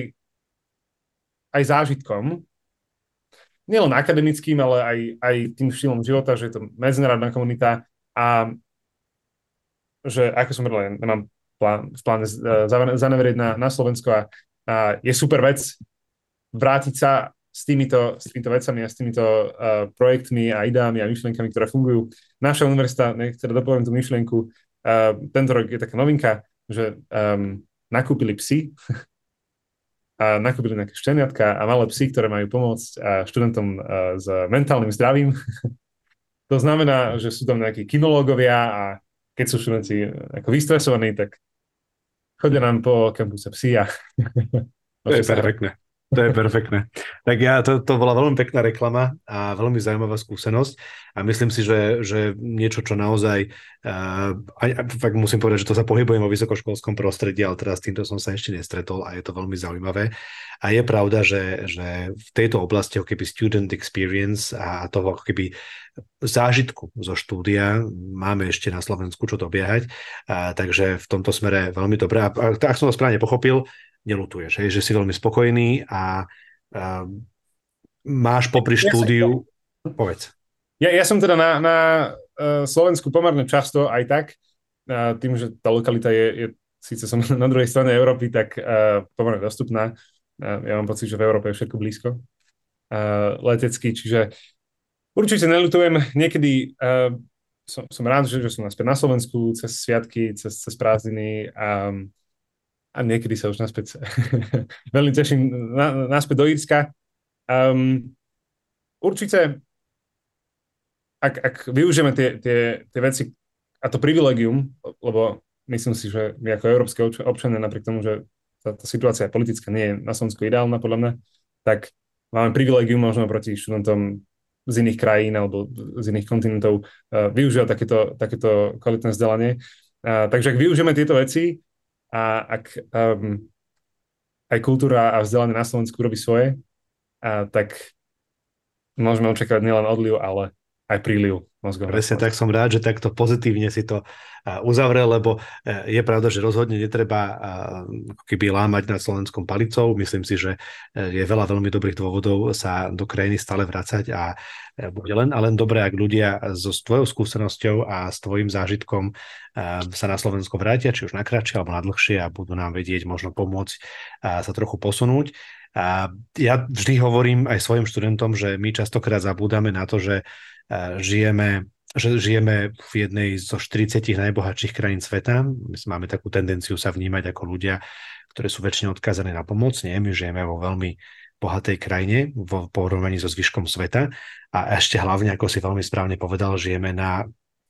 Speaker 3: aj zážitkom, nielen akademickým, ale aj, aj tým štýlom života, že je to medzinárodná komunita a že, ako som povedal, ja nemám plán, v pláne uh, zaneverieť na, na Slovensko a, a je super vec vrátiť sa s týmito, s týmito vecami a s týmito uh, projektmi a ideami a myšlienkami, ktoré fungujú. Naša univerzita, nech teda dopoviem tú myšlienku, uh, tento rok je taká novinka, že um, nakúpili psy a nakúpili nejaké šteniatka a malé psy, ktoré majú pomôcť uh, študentom uh, s mentálnym zdravím. To znamená, že sú tam nejakí kinológovia a keď sú študenti ako vystresovaní, tak chodia nám po kampuse psy a
Speaker 1: to je perfektné. To je perfektné. Tak ja, to, to bola veľmi pekná reklama a veľmi zaujímavá skúsenosť a myslím si, že, že niečo, čo naozaj uh, aj, fakt musím povedať, že to sa pohybujem vo vysokoškolskom prostredí, ale teraz týmto som sa ešte nestretol a je to veľmi zaujímavé. A je pravda, že, že v tejto oblasti ako keby student experience a toho ako keby zážitku zo štúdia máme ešte na Slovensku čo dobiehať, a, takže v tomto smere veľmi dobré. A, a ak som to správne pochopil, nelutuješ, hej, že si veľmi spokojný a, a máš popri štúdiu, povedz.
Speaker 3: Ja, ja som teda na, na uh, Slovensku pomerne často aj tak, uh, tým, že tá lokalita je, je síce som na druhej strane Európy, tak uh, pomerne dostupná. Uh, ja mám pocit, že v Európe je všetko blízko uh, letecky, čiže určite nelutujem. Niekedy uh, som, som rád, že, že som naspäť na Slovensku cez sviatky, cez, cez prázdniny a a niekedy sa už naspäť veľmi teším na, naspäť do Írska. Um, určite, ak, ak využijeme tie, tie, tie veci a to privilegium, lebo myslím si, že my ako európske občania, napriek tomu, že tá, tá situácia politická nie je na Slovensku ideálna, podľa mňa, tak máme privilegium možno proti študentom z iných krajín alebo z iných kontinentov uh, využívať takéto, takéto kvalitné vzdelanie. Uh, takže ak využijeme tieto veci, a ak um, aj kultúra a vzdelanie na Slovensku robí svoje, a tak môžeme očakávať nielen odliv, ale aj príliv mozgov.
Speaker 1: Presne tak, som rád, že takto pozitívne si to uzavrel, lebo je pravda, že rozhodne netreba ako keby lámať nad slovenskom palicou. Myslím si, že je veľa veľmi dobrých dôvodov sa do krajiny stále vracať a bude len a len dobré, ak ľudia so tvojou skúsenosťou a s tvojim zážitkom sa na Slovensko vrátia, či už na kratšie alebo na dlhšie a budú nám vedieť možno pomôcť sa trochu posunúť. A ja vždy hovorím aj svojim študentom, že my častokrát zabúdame na to, že žijeme, že žijeme v jednej zo štyridsiatich najbohatších krajín sveta. My máme takú tendenciu sa vnímať ako ľudia, ktorí sú väčšine odkázaní na pomoc. Nie, my žijeme vo veľmi bohatej krajine v porovnaní so zvyškom sveta a ešte hlavne, ako si veľmi správne povedal, žijeme na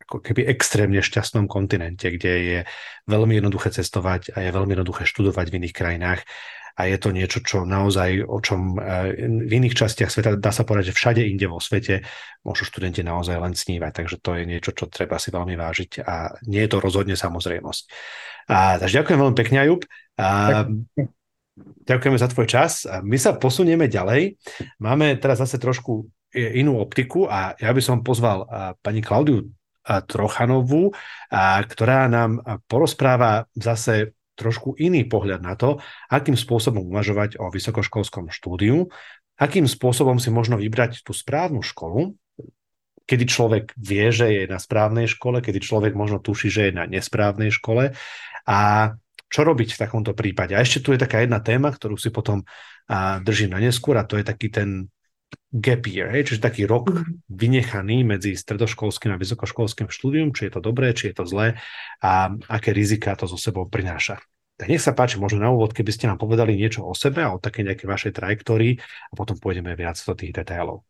Speaker 1: ako keby extrémne šťastnom kontinente, kde je veľmi jednoduché cestovať a je veľmi jednoduché študovať v iných krajinách. A je to niečo, čo naozaj, o čom v iných častiach sveta, dá sa povedať, že všade inde vo svete môžu študenti naozaj len snívať. Takže to je niečo, čo treba si veľmi vážiť a nie je to rozhodne samozrejmosť. A, takže ďakujem veľmi pekne, Jakub. A, ďakujeme za tvoj čas. A my sa posunieme ďalej. Máme teraz zase trošku inú optiku a ja by som pozval pani Klaudiu Trochanovú, ktorá nám porozpráva zase trošku iný pohľad na to, akým spôsobom uvažovať o vysokoškolskom štúdiu, akým spôsobom si možno vybrať tú správnu školu, kedy človek vie, že je na správnej škole, kedy človek možno tuší, že je na nesprávnej škole a čo robiť v takomto prípade. A ešte tu je taká jedna téma, ktorú si potom a, držím na neskôr a to je taký ten gap year, hej, čiže taký rok vynechaný medzi stredoškolským a vysokoškolským štúdium, či je to dobré, či je to zlé a aké riziká to so sebou prináša. Tak nech sa páči, možno na úvod, keby ste nám povedali niečo o sebe a o také nejakej vašej trajektórii a potom pôjdeme viac do tých detailov.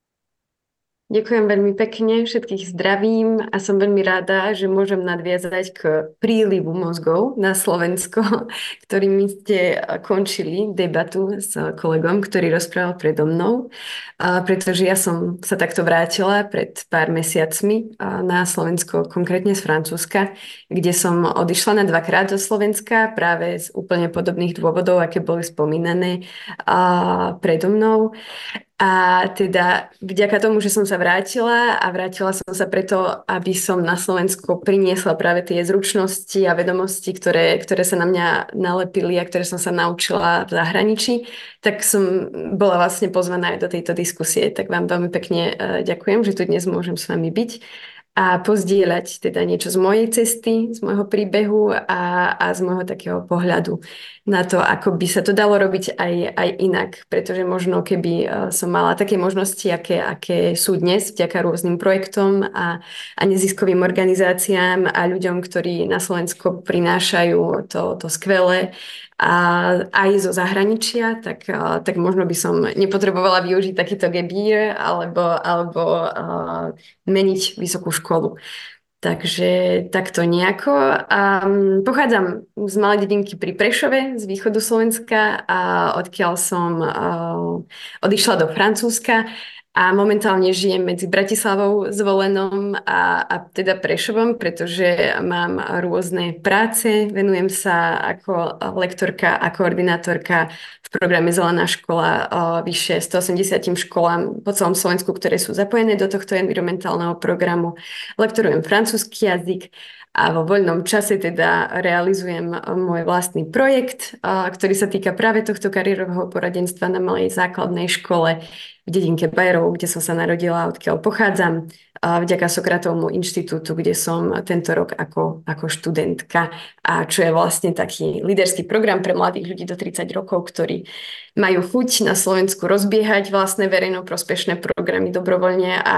Speaker 4: Ďakujem veľmi pekne, všetkých zdravím a som veľmi rada, že môžem nadviazať k prílivu mozgov na Slovensko, ktorými ste končili debatu s kolegom, ktorý rozprával predo mnou, a pretože ja som sa takto vrátila pred pár mesiacmi na Slovensko, konkrétne z Francúzska, kde som odišla na dvakrát do Slovenska práve z úplne podobných dôvodov, aké boli spomínané predo mnou. A teda vďaka tomu, že som sa vrátila a vrátila som sa preto, aby som na Slovensko priniesla práve tie zručnosti a vedomosti, ktoré, ktoré sa na mňa nalepili a ktoré som sa naučila v zahraničí, tak som bola vlastne pozvaná aj do tejto diskusie. Tak vám veľmi pekne ďakujem, že tu dnes môžem s vami byť a pozdieľať teda niečo z mojej cesty, z môjho príbehu a, a z môjho takého pohľadu na to, ako by sa to dalo robiť aj, aj inak, pretože možno keby som mala také možnosti, aké, aké sú dnes vďaka rôznym projektom a, a neziskovým organizáciám a ľuďom, ktorí na Slovensko prinášajú to, to skvelé a aj zo zahraničia, tak, tak možno by som nepotrebovala využiť takýto gap year alebo, alebo uh, meniť vysokú školu. Takže takto nejako. Um, pochádzam z malej dedinky pri Prešove, z východu Slovenska, a odkiaľ som uh, odišla do Francúzska a momentálne žijem medzi Bratislavou, Zvolenom a, a teda Prešovom, pretože mám rôzne práce. Venujem sa ako lektorka a koordinátorka v programe Zelená škola vyše stoosemdesiat školám po celom Slovensku, ktoré sú zapojené do tohto environmentálneho programu. Lektorujem francúzsky jazyk a vo voľnom čase teda realizujem môj vlastný projekt, ktorý sa týka práve tohto kariérového poradenstva na malej základnej škole v dedinke Bajerov, kde som sa narodila, odkiaľ pochádzam, vďaka Sokratovmu inštitútu, kde som tento rok ako, ako študentka, a čo je vlastne taký líderský program pre mladých ľudí do tridsať rokov, ktorí majú chuť na Slovensku rozbiehať vlastné verejnoprospešné programy dobrovoľne a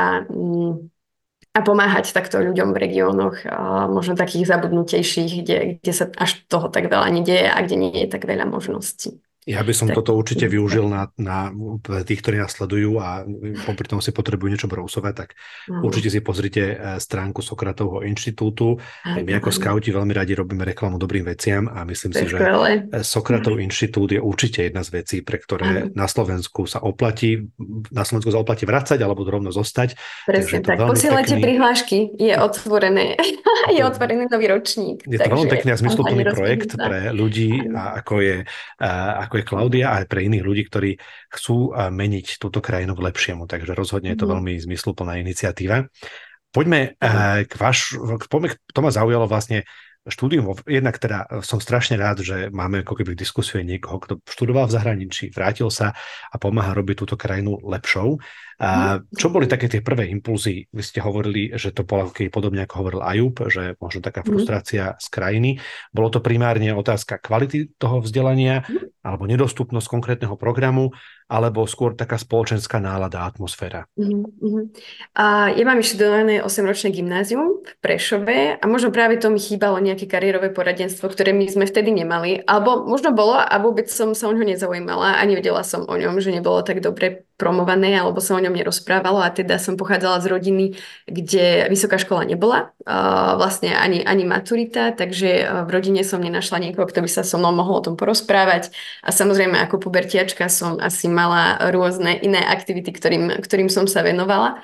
Speaker 4: a pomáhať takto ľuďom v regiónoch, možno takých zabudnutejších, kde, kde sa až toho tak veľa nedieje a kde nie je tak veľa možností.
Speaker 1: Ja by som tak toto určite využil na, na tých, ktorí nás sledujú a popri tom si potrebujú niečo brousovať, tak no. Určite si pozrite stránku Sokratovho inštitútu. Aj my ako skauti veľmi radi robíme reklamu dobrým veciam a myslím si, že Sokratov inštitút je určite jedna z vecí, pre ktoré na Slovensku sa oplatí, na Slovensku sa oplatí vracať alebo rovno zostať.
Speaker 4: Presne tak. Posielajte pekný... prihlášky, je otvorené, je otvorený nový ročník.
Speaker 1: Je to veľmi pekný a zmysluplný projekt pre ľudí, a ako je a ako je Klaudia, a aj pre iných ľudí, ktorí chcú meniť túto krajinu k lepšiemu. Takže rozhodne je to veľmi zmysluplná iniciatíva. Poďme k vaš, poďme, to ma zaujalo vlastne štúdium. Jednak teda som strašne rád, že máme ako keby diskusiu niekoho, kto študoval v zahraničí, vrátil sa a pomáha robiť túto krajinu lepšou. A čo boli také tie prvé impulzy? Vy ste hovorili, že to bolo podobne ako hovoril Ajub, že možno taká frustrácia z krajiny. Bolo to primárne otázka kvality toho vzdelania alebo nedostupnosť konkrétneho programu, alebo skôr taká spoločenská nálada, atmosféra?
Speaker 4: Uh, ja mám ešte dodané osemročné gymnázium v Prešove a možno práve to mi chýbalo nejaké kariérové poradenstvo, ktoré my sme vtedy nemali. Alebo možno bolo a vôbec som sa o ňo nezaujímala a nevedela som o ňom, že nebolo tak dobre promované alebo sa o ňom nerozprávalo a teda som pochádzala z rodiny, kde vysoká škola nebola, uh, vlastne ani, ani maturita, takže v rodine som nenašla niekoho, kto by sa so mnou mohol o tom porozprávať a samozrejme ako pubertiačka som asi mala rôzne iné aktivity, ktorým, ktorým som sa venovala.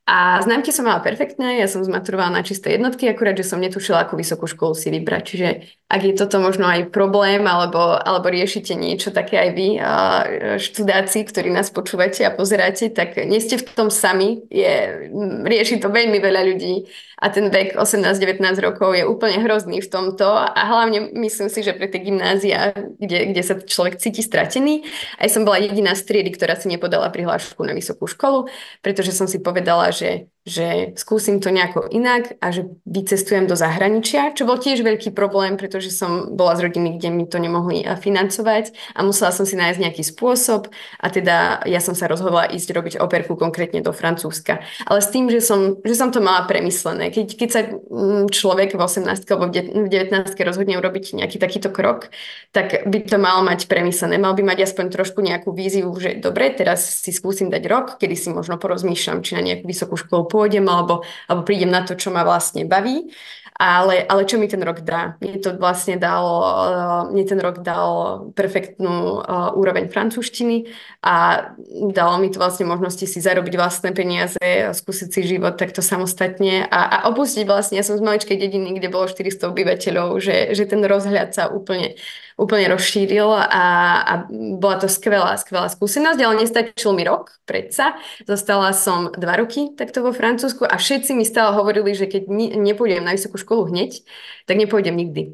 Speaker 4: A známky som mala perfektné, ja som zmaturovala na čisté jednotky, akurát, že som netušila, akú vysokú školu si vybrať. Čiže ak je toto možno aj problém, alebo, alebo riešite niečo také aj vy, študáci, ktorí nás počúvate a pozeráte, tak nie ste v tom sami. Je, rieši to veľmi veľa ľudí a ten vek osemnásť devätnásť rokov je úplne hrozný v tomto a hlavne myslím si, že pre tie gymnázia, kde, kde sa človek cíti stratený. Aj som bola jediná z triedy, ktorá si nepodala prihlášku na vysokú školu, pretože som si povedala, že, že skúsim to nejako inak a že vycestujem do zahraničia, čo bol tiež veľký problém, pretože som bola z rodiny, kde mi to nemohli financovať a musela som si nájsť nejaký spôsob a teda ja som sa rozhodla ísť robiť operku konkrétne do Francúzska. Ale s tým, že som, že som to mala premyslené. Keď, keď sa človek v osemnástke alebo v devätnástke rozhodne urobiť nejaký takýto krok, tak by to mal mať premyslené. Mal by mať aspoň trošku nejakú víziu, že dobre, teraz si skúsim dať rok, kedy si možno porozmýšľam, či na nejakú vysokú školu pôjdem, alebo, alebo prídem na to, čo ma vlastne baví. Ale, ale čo mi ten rok dá? Mne to vlastne dalo, mne ten rok dal perfektnú uh, úroveň francúzštiny a dalo mi to vlastne možnosti si zarobiť vlastné peniaze, skúsiť si život takto samostatne a, a opustiť vlastne, ja som z maličkej dediny, kde bolo štyristo obyvateľov, že, že ten rozhľad sa úplne úplne rozšíril a, a bola to skvelá, skvelá skúsenosť, ale nestačil mi rok, predsa. Zostala som dva roky takto vo Francúzsku a všetci mi stále hovorili, že keď nepôjdem na vysokú školu hneď, tak nepôjdem nikdy.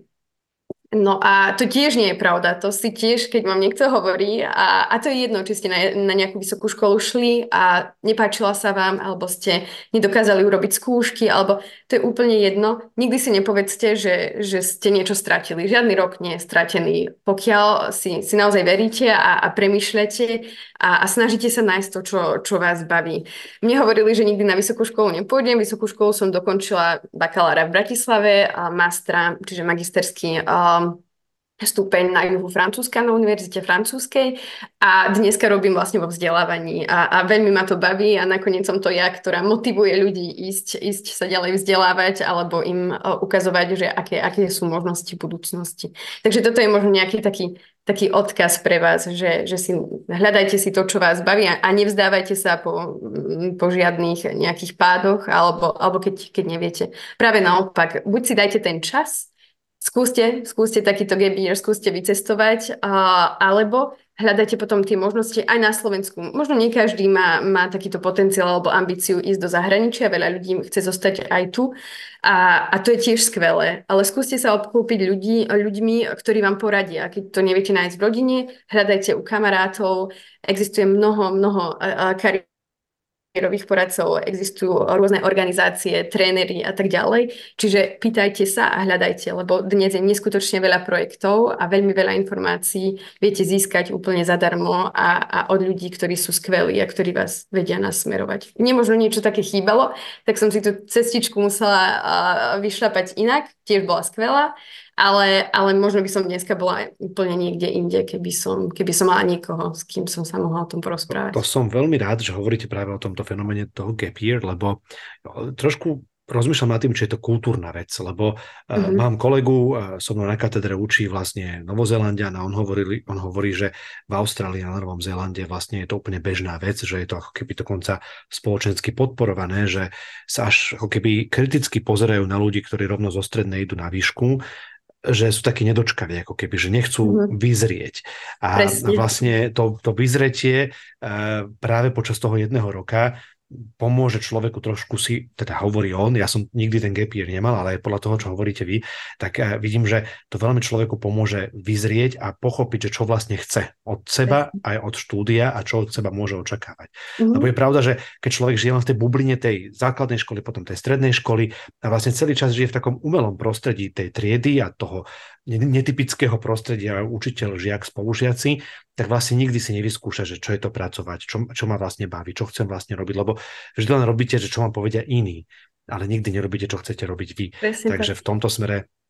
Speaker 4: No a to tiež nie je pravda, to si tiež, keď vám niekto hovorí a, a to je jedno, či ste na, na nejakú vysokú školu šli a nepáčila sa vám, alebo ste nedokázali urobiť skúšky, alebo to je úplne jedno. Nikdy si nepovedzte, že, že ste niečo stratili. Žiadny rok nie je stratený, pokiaľ si, si naozaj veríte a, a premýšľate a, a snažíte sa nájsť to, čo, čo vás baví. Mne hovorili, že nikdy na vysokú školu nepôjdem. Vysokú školu som dokončila bakalára v Bratislave a mastra, čiže magisterský um, stupeň na juhu Francúzska, na univerzite francúzskej a dneska robím vlastne vo vzdelávaní a, a veľmi ma to baví a nakoniec som to ja, ktorá motivuje ľudí ísť, ísť sa ďalej vzdelávať alebo im uh, ukazovať, že aké, aké sú možnosti budúcnosti. Takže toto je možno nejaký taký, taký odkaz pre vás, že, že si hľadajte si to, čo vás baví a nevzdávajte sa po, po žiadnych nejakých pádoch alebo, alebo keď, keď neviete. Práve naopak, buď si dajte ten čas, Skúste, skúste takýto gap year, skúste vycestovať, uh, alebo hľadajte potom tie možnosti aj na Slovensku. Možno nie každý má, má takýto potenciál alebo ambíciu ísť do zahraničia, veľa ľudí chce zostať aj tu a, a to je tiež skvelé. Ale skúste sa obklúpiť ľudí, ľuďmi, ktorí vám poradia. Keď to neviete nájsť v rodine, hľadajte u kamarátov, existuje mnoho, mnoho uh, kariér, kariérových poradcov, existujú rôzne organizácie, tréneri a tak ďalej. Čiže pýtajte sa a hľadajte, lebo dnes je neskutočne veľa projektov a veľmi veľa informácií viete získať úplne zadarmo a, a od ľudí, ktorí sú skvelí a ktorí vás vedia nasmerovať. Mne možno niečo také chýbalo, tak som si tú cestičku musela uh, vyšľapať inak, tiež bola skvelá. Ale, ale možno by som dneska bola úplne niekde inde, keby som, keby som mala niekoho, s kým som sa mohla o tom porozprávať.
Speaker 1: To som veľmi rád, že hovoríte práve o tomto fenoméne toho gap year, lebo trošku rozmýšľam nad tým, či je to kultúrna vec, lebo mm-hmm. uh, mám kolegu, uh, so mnou na katedre učí vlastne Novozélanďan a on, hovorili, on hovorí, že v Austrálii a na Novom Zélande vlastne je to úplne bežná vec, že je to ako keby dokonca spoločensky podporované, že sa až ako keby kriticky pozerajú na ľudí, ktorí rovno zo strednej idú na výšku, že sú takí nedočkaví, ako keby, že nechcú mm-hmm. vyzrieť. A Presne. vlastne to, to vyzretie uh, práve počas toho jedného roka pomôže človeku trošku si, teda hovorí on, ja som nikdy ten gap year nemal, ale aj podľa toho, čo hovoríte vy, tak uh, vidím, že to veľmi človeku pomôže vyzrieť a pochopiť, že čo vlastne chce od seba, Presne. aj od štúdia a čo od seba môže očakávať. Mm-hmm. Lebo je pravda, že keď človek žije len v tej bubline tej základnej školy, potom tej strednej školy a vlastne celý čas žije v takom umelom prostredí tej triedy a toho netypického prostredia učiteľ, žiak, spolužiaci, tak vlastne nikdy si nevyskúša, že čo je to pracovať, čo, čo ma vlastne baví, čo chcem vlastne robiť, lebo vždy len robíte, že čo vám povedia iní, ale nikdy nerobíte, čo chcete robiť vy. Presne Takže tak. v tomto smere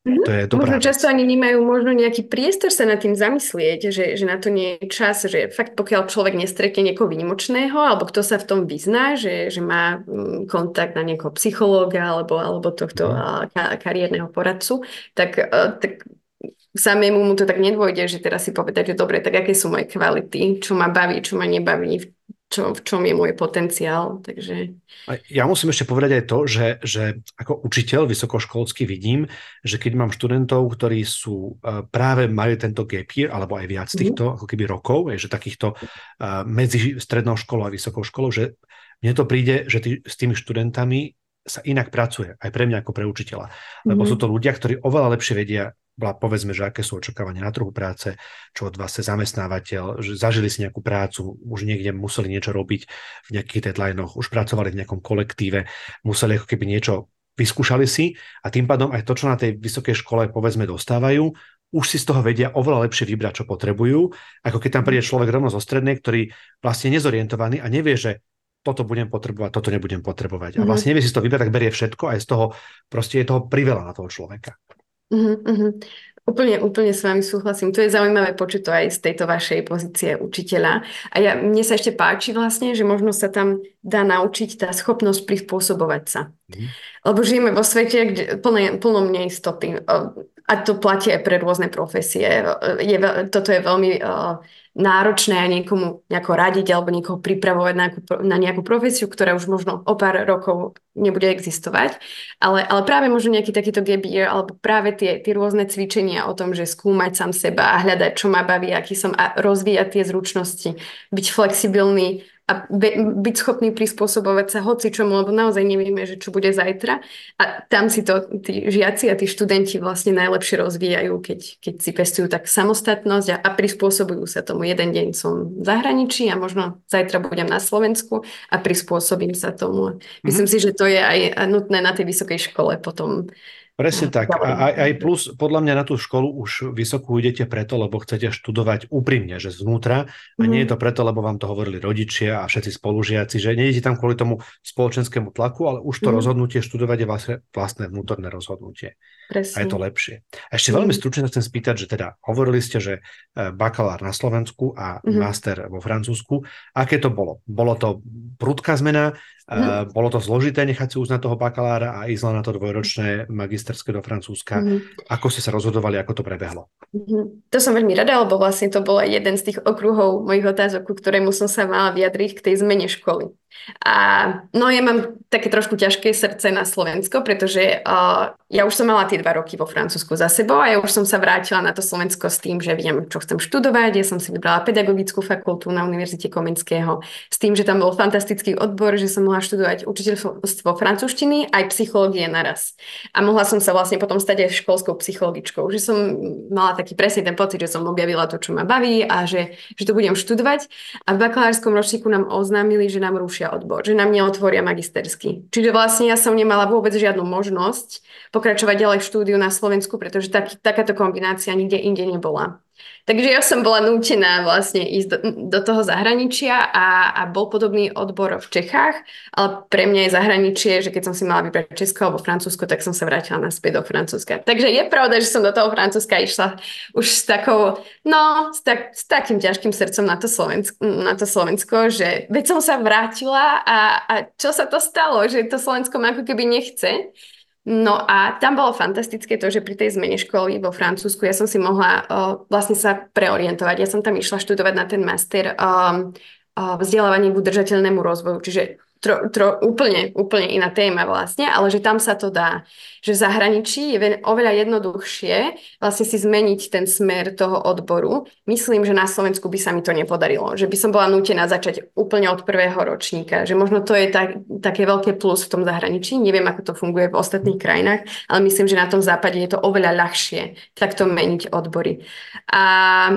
Speaker 1: To je dobrá
Speaker 4: Možno
Speaker 1: vec.
Speaker 4: často ani nemajú možno nejaký priestor sa nad tým zamyslieť, že, že na to nie je čas, že fakt pokiaľ človek nestretne niekoho výnimočného, alebo kto sa v tom vyzná, že, že má mm, kontakt na niekoho psychológa alebo, alebo tohto
Speaker 1: Mhm.
Speaker 4: a, ka- kariérneho poradcu, tak, a, tak samému mu to tak nedôjde, že teraz si povedať, že dobre, tak aké sú moje kvality, čo ma baví, čo ma nebaví, v čo, v čom je môj potenciál. Takže...
Speaker 1: A ja musím ešte povedať aj to, že, že ako učiteľ vysokoškolský vidím, že keď mám študentov, ktorí sú uh, práve majú tento gap year, alebo aj viac týchto ako keby rokov, je, že takýchto uh, medzi strednou školou a vysokou školou, že mne to príde, že tý, s tými študentami sa inak pracuje, aj pre mňa ako pre učiteľa. Lebo
Speaker 4: Mhm.
Speaker 1: sú to ľudia, ktorí oveľa lepšie vedia, povedzme, že aké sú očakávania na trhu práce, čo od vás chce zamestnávateľ, že zažili si nejakú prácu, už niekde museli niečo robiť v nejakých deadlinoch, už pracovali v nejakom kolektíve, museli ako keby niečo vyskúšali si a tým pádom aj to, čo na tej vysokej škole povedzme dostávajú, už si z toho vedia oveľa lepšie vybrať, čo potrebujú, ako keď tam príde človek rovno zo strednej, ktorý vlastne je nezorientovaný a nevie, že toto budem potrebovať, toto nebudem potrebovať. A vlastne nevie si z toho vybrať, tak berie všetko a aj z toho proste je toho priveľa na toho človeka.
Speaker 4: Uh-huh, uh-huh. Úplne, úplne s vami súhlasím. To je zaujímavé počuť to aj z tejto vašej pozície učiteľa. A ja, mne sa ešte páči vlastne, že možno sa tam dá naučiť tá schopnosť prispôsobovať sa.
Speaker 1: Mhm.
Speaker 4: Lebo žijeme vo svete, kde plné, plnom neistoty. A to platí aj pre rôzne profesie. Je, toto je veľmi uh, náročné aj niekomu nejako radiť alebo niekoho pripravovať na nejakú, na nejakú profesiu, ktorá už možno o pár rokov nebude existovať. Ale, ale práve možno nejaký takýto gap year alebo práve tie, tie rôzne cvičenia o tom, že skúmať sám seba a hľadať, čo ma baví, aký som a rozvíjať tie zručnosti, byť flexibilný a be, byť schopný prispôsobovať sa hoci čomu, lebo naozaj nevieme, že čo bude zajtra. A tam si to tí žiaci a tí študenti vlastne najlepšie rozvíjajú, keď, keď si pestujú tak samostatnosť a, a prispôsobujú sa tomu. Jeden deň som v zahraničí a možno zajtra budem na Slovensku a prispôsobím sa tomu. Myslím mm-hmm. si, že to je aj nutné na tej vysokej škole potom.
Speaker 1: Presne tak. A aj, aj plus, podľa mňa na tú školu už vysokú idete preto, lebo chcete študovať úprimne, že zvnútra a nie je to preto, lebo vám to hovorili rodičia a všetci spolužiaci, že nejdete tam kvôli tomu spoločenskému tlaku, ale už to mm. rozhodnutie študovať je vlastne vlastné vnútorné rozhodnutie. Presne. A je to lepšie. A ešte mm. veľmi stručne chcem spýtať, že teda hovorili ste, že bakalár na Slovensku a mm. master vo Francúzsku. Aké to bolo? Bolo to prudká zmena? Mm. Bolo to zložité nechať si uznať toho bakalára a ísť na to dvojročné magisterské do Francúzska? Mm. Ako ste sa rozhodovali, ako to prebehlo?
Speaker 4: Mm. To som veľmi rada, lebo vlastne to bol jeden z tých okruhov mojich otázok, ku ktorému som sa mala vyjadriť k tej zmene školy. A no ja mám také trošku ťažké srdce na Slovensko, pretože uh, ja už som mala tie dva roky vo Francúzsku za sebou a ja už som sa vrátila na to Slovensko s tým, že viem, čo chcem študovať. Ja som si vybrala pedagogickú fakultu na Univerzite Komenského s tým, že tam bol fantastický odbor, že som mohla študovať učiteľstvo francúzštiny aj psychológie naraz. A mohla som sa vlastne potom stať aj školskou psychologičkou, že som mala taký presne ten pocit, že som objavila to, čo ma baví a že, že to budem študovať. A v bakalárskom ročníku nám oznámili, že nám rušia odbor, že nám neotvoria magisterský. Čiže vlastne ja som nemala vôbec žiadnu možnosť pokračovať ďalej v štúdiu na Slovensku, pretože tak, takáto kombinácia nikde inde nebola. Takže ja som bola nútená vlastne ísť do, do toho zahraničia a, a bol podobný odbor v Čechách, ale pre mňa je zahraničie, že keď som si mala vybrať Česko alebo Francúzsko, tak som sa vrátila naspäť do Francúzska. Takže je pravda, že som do toho Francúzska išla už s takou, no, s, tak, s takým ťažkým srdcom na to Slovensko, na to Slovensko, že veď som sa vrátila a, a čo sa to stalo, že to Slovensko ma ako keby nechce. No a tam bolo fantastické to, že pri tej zmene školy vo Francúzsku ja som si mohla uh, vlastne sa preorientovať. Ja som tam išla študovať na ten master um, uh, vzdelávanie k udržateľnému rozvoju, čiže tro, tro, úplne, úplne iná téma vlastne, ale že tam sa to dá. Že v zahraničí je oveľa jednoduchšie vlastne si zmeniť ten smer toho odboru. Myslím, že na Slovensku by sa mi to nepodarilo. Že by som bola nútená začať úplne od prvého ročníka. Že možno to je tak, také veľké plus v tom zahraničí. Neviem, ako to funguje v ostatných krajinách, ale myslím, že na tom západe je to oveľa ľahšie takto meniť odbory. A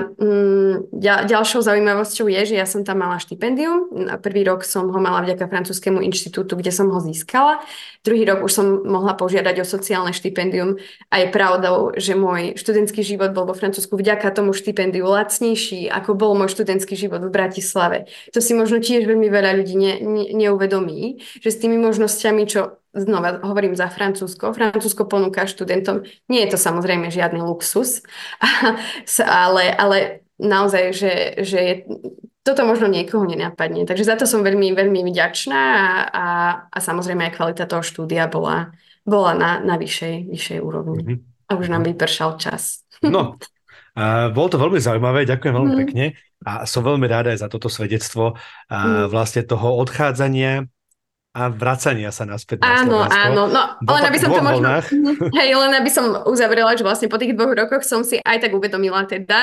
Speaker 4: mm, ďalšou zaujímavosťou je, že ja som tam mala štipendium. Na prvý rok som ho mala vďaka francúzskému inštitútu, kde som ho získala. Druhý rok už som mohla požiadať o sociálne štipendium a je pravdou, že môj študentský život bol vo Francúzsku vďaka tomu štipendiu lacnejší, ako bol môj študentský život v Bratislave. To si možno tiež veľmi veľa ľudí ne, ne, neuvedomí, že s tými možnosťami, čo znova hovorím za Francúzsko. Francúzsko ponúka študentom, nie je to samozrejme žiadny luxus, ale, ale naozaj, že, že je, toto možno niekoho nenapadne. Takže za to som veľmi, veľmi vďačná a, a, a samozrejme aj kvalita toho štúdia bola, bola na, na vyššej, vyššej úrovni.
Speaker 1: Mm-hmm.
Speaker 4: A už nám vypršal čas.
Speaker 1: No, uh, bolo to veľmi zaujímavé, ďakujem veľmi
Speaker 4: Mm.
Speaker 1: pekne a som veľmi ráda aj za toto svedectvo uh,
Speaker 4: Mm.
Speaker 1: vlastne toho odchádzania a vracania sa naspäť na
Speaker 4: Áno,
Speaker 1: Slovensko.
Speaker 4: áno. No,
Speaker 1: Po
Speaker 4: len
Speaker 1: tak
Speaker 4: aby som to
Speaker 1: dvoch
Speaker 4: možno...
Speaker 1: vlnách.
Speaker 4: Hej, len aby som uzavrela, že vlastne po tých dvoch rokoch som si aj tak uvedomila teda,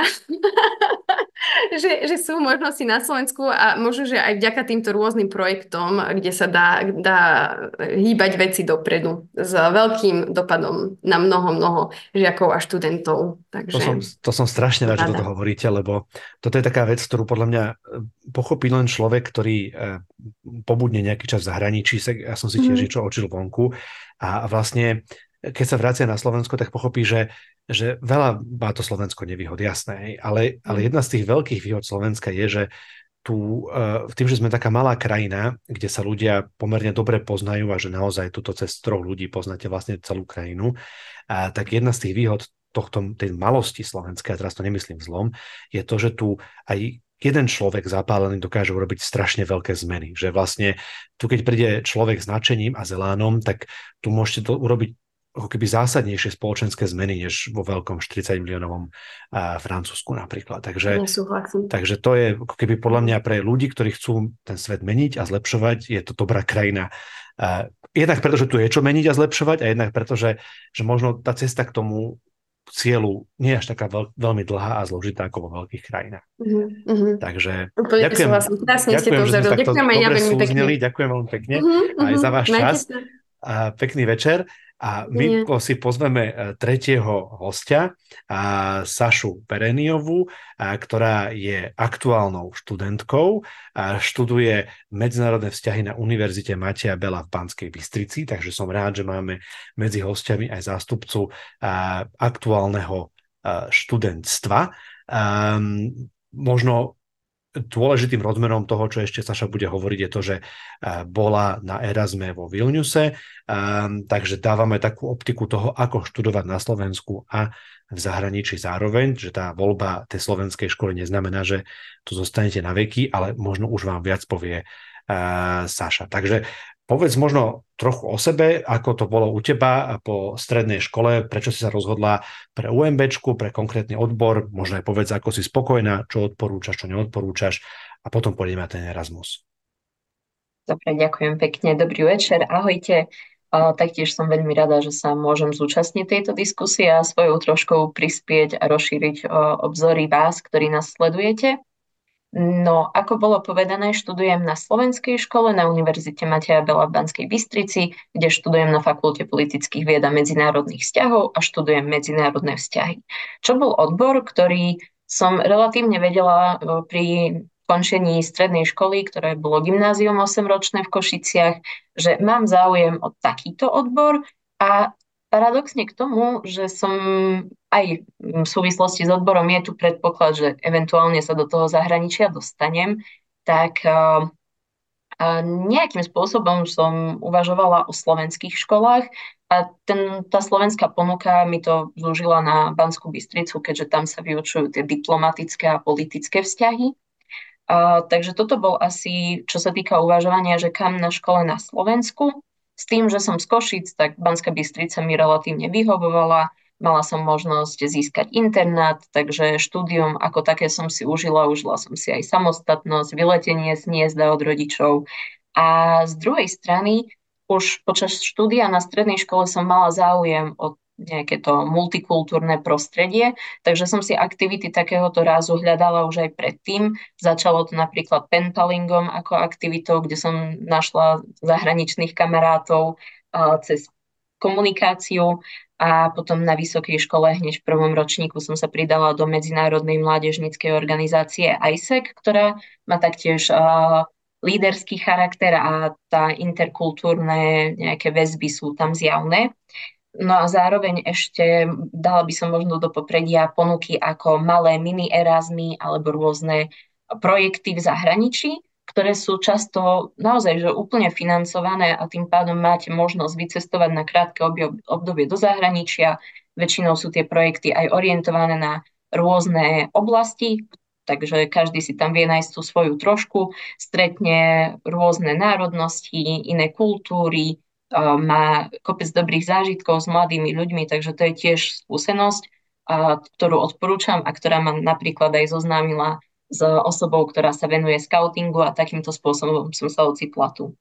Speaker 4: že, že sú možnosti na Slovensku a možno, že aj vďaka týmto rôznym projektom, kde sa dá, dá hýbať veci dopredu s veľkým dopadom na mnoho, mnoho žiakov a študentov. Takže...
Speaker 1: To som, to som strašne rád, že
Speaker 4: Rada.
Speaker 1: toto hovoríte, lebo toto je taká vec, ktorú podľa mňa pochopí len človek, ktorý eh, pobudne nejaký čas v zahraničí. Ja som si tiež
Speaker 4: Mhm.
Speaker 1: niečo očil vonku a vlastne keď sa vracia na Slovensko, tak pochopí, že, že veľa má to Slovensko nevýhod, jasné, hej. Ale, ale jedna z tých veľkých výhod Slovenska je, že tu, uh, tým, že sme taká malá krajina, kde sa ľudia pomerne dobre poznajú a že naozaj tuto cez troch ľudí poznáte vlastne celú krajinu, a tak jedna z tých výhod tohto, tej malosti Slovenska, a teraz to nemyslím zlom, je to, že tu aj jeden človek zapálený dokáže urobiť strašne veľké zmeny. Že vlastne tu, keď príde človek s nadšením a zelánom, tak tu môžete to urobiť ako keby zásadnejšie spoločenské zmeny, než vo veľkom štyridsať miliónovom uh, Francúzsku napríklad. Takže,
Speaker 4: Nesúhlasím.
Speaker 1: takže to je ako keby podľa mňa pre ľudí, ktorí chcú ten svet meniť a zlepšovať, je to dobrá krajina. Uh, jednak preto, že tu je čo meniť a zlepšovať a jednak preto, že, že možno tá cesta k tomu cieľu nie je až taká veľ, veľmi dlhá a zložitá ako vo veľkých krajinách.
Speaker 4: Uh-huh.
Speaker 1: Takže
Speaker 4: Úplne
Speaker 1: ďakujem,
Speaker 4: súhlasím. Krásne ste
Speaker 1: ďakujem,
Speaker 4: to
Speaker 1: že sme
Speaker 4: uzavreli.
Speaker 1: takto
Speaker 4: Ďakujem aj ja
Speaker 1: dobre
Speaker 4: veľmi pekne.
Speaker 1: súzneli. Ďakujem veľmi pekne
Speaker 4: Uh-huh,
Speaker 1: aj za váš
Speaker 4: Majte
Speaker 1: čas.
Speaker 4: sa.
Speaker 1: A pekný večer a my
Speaker 4: Nie.
Speaker 1: po- si pozveme tretieho hostia, a Sašu Pereniovú, a ktorá je aktuálnou študentkou, a študuje medzinárodné vzťahy na Univerzite Mateja Bela v Banskej Bystrici, takže som rád, že máme medzi hostiami aj zástupcu a, aktuálneho a, študentstva. Um, možno dôležitým rozmerom toho, čo ešte Saša bude hovoriť, je to, že bola na Erasme vo Vilniuse, takže dávame takú optiku toho, ako študovať na Slovensku a v zahraničí zároveň, že tá voľba tej slovenskej školy neznamená, že tu zostanete na veky, ale možno už vám viac povie Saša. Takže povedz možno trochu o sebe, ako to bolo u teba po strednej škole, prečo si sa rozhodla pre UMBčku, pre konkrétny odbor, možno aj povedz, ako si spokojná, čo odporúčaš, čo neodporúčaš a potom pôjdeme na ten Erasmus.
Speaker 5: Dobre, ďakujem pekne. Dobrý večer, ahojte. A taktiež som veľmi rada, že sa môžem zúčastniť tejto diskusie a svojou troškou prispieť a rozšíriť obzory vás, ktorí nás sledujete. No, ako bolo povedané, študujem na slovenskej škole na Univerzite Mateja Bela v Banskej Bystrici, kde študujem na Fakulte politických vied a medzinárodných vzťahov a študujem medzinárodné vzťahy. Čo bol odbor, ktorý som relatívne vedela pri končení strednej školy, ktoré bolo gymnázium osemročné v Košiciach, že mám záujem o takýto odbor a paradoxne k tomu, že som aj v súvislosti s odborom je tu predpoklad, že eventuálne sa do toho zahraničia dostanem, tak uh, uh, nejakým spôsobom som uvažovala o slovenských školách a ten, tá slovenská ponuka mi to zúžila na Banskú Bystricu, keďže tam sa vyučujú tie diplomatické a politické vzťahy. Uh, takže toto bol asi, čo sa týka uvažovania, že kam na škole na Slovensku. S tým, že som z Košíc, tak Banská Bystrica mi relatívne vyhovovala. Mala som možnosť získať internát, takže štúdium ako také som si užila. Užila som si aj samostatnosť, vyletenie z hniezda od rodičov. A z druhej strany, už počas štúdia na strednej škole som mala záujem o nejaké to multikultúrne prostredie, takže som si aktivity takéhoto rázu hľadala už aj predtým. Začalo to napríklad penpalingom ako aktivitou, kde som našla zahraničných kamarátov uh, cez komunikáciu a potom na vysokej škole hneď v prvom ročníku som sa pridala do Medzinárodnej mládežníckej organizácie I S E C, ktorá má taktiež uh, líderský charakter a tá interkultúrne nejaké väzby sú tam zjavné. No a zároveň ešte dala by som možno do popredia ponuky ako malé mini Erasmy alebo rôzne projekty v zahraničí. ktoré sú často naozaj že úplne financované a tým pádom máte možnosť vycestovať na krátke obdobie do zahraničia. Väčšinou sú tie projekty aj orientované na rôzne oblasti, takže každý si tam vie nájsť tú svoju trošku, stretne rôzne národnosti, iné kultúry, má kopec dobrých zážitkov s mladými ľuďmi, takže to je tiež skúsenosť, ktorú odporúčam a ktorá ma napríklad aj zoznámila s osobou, ktorá sa venuje skautingu a takýmto spôsobom som sa ocitla tu.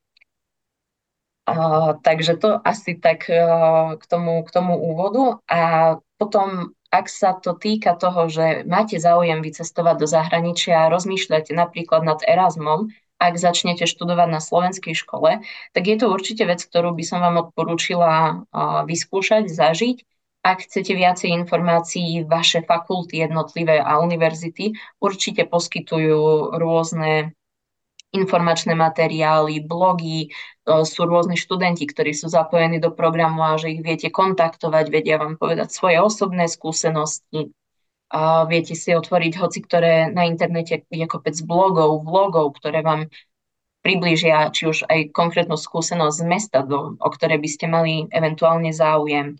Speaker 5: Uh, takže to asi tak uh, k, tomu, k tomu úvodu. A potom, ak sa to týka toho, že máte záujem vycestovať do zahraničia a rozmýšľate napríklad nad Erasmom, ak začnete študovať na slovenskej škole, tak je to určite vec, ktorú by som vám odporúčila uh, vyskúšať, zažiť. Ak chcete viacej informácií, vaše fakulty jednotlivé a univerzity určite poskytujú rôzne informačné materiály, blogy, sú rôzni študenti, ktorí sú zapojení do programu a že ich viete kontaktovať, vedia vám povedať svoje osobné skúsenosti. A viete si otvoriť hoci ktoré na internete je kopec blogov, vlogov, ktoré vám priblížia či už aj konkrétnu skúsenosť z mesta, do, o ktoré by ste mali eventuálne záujem.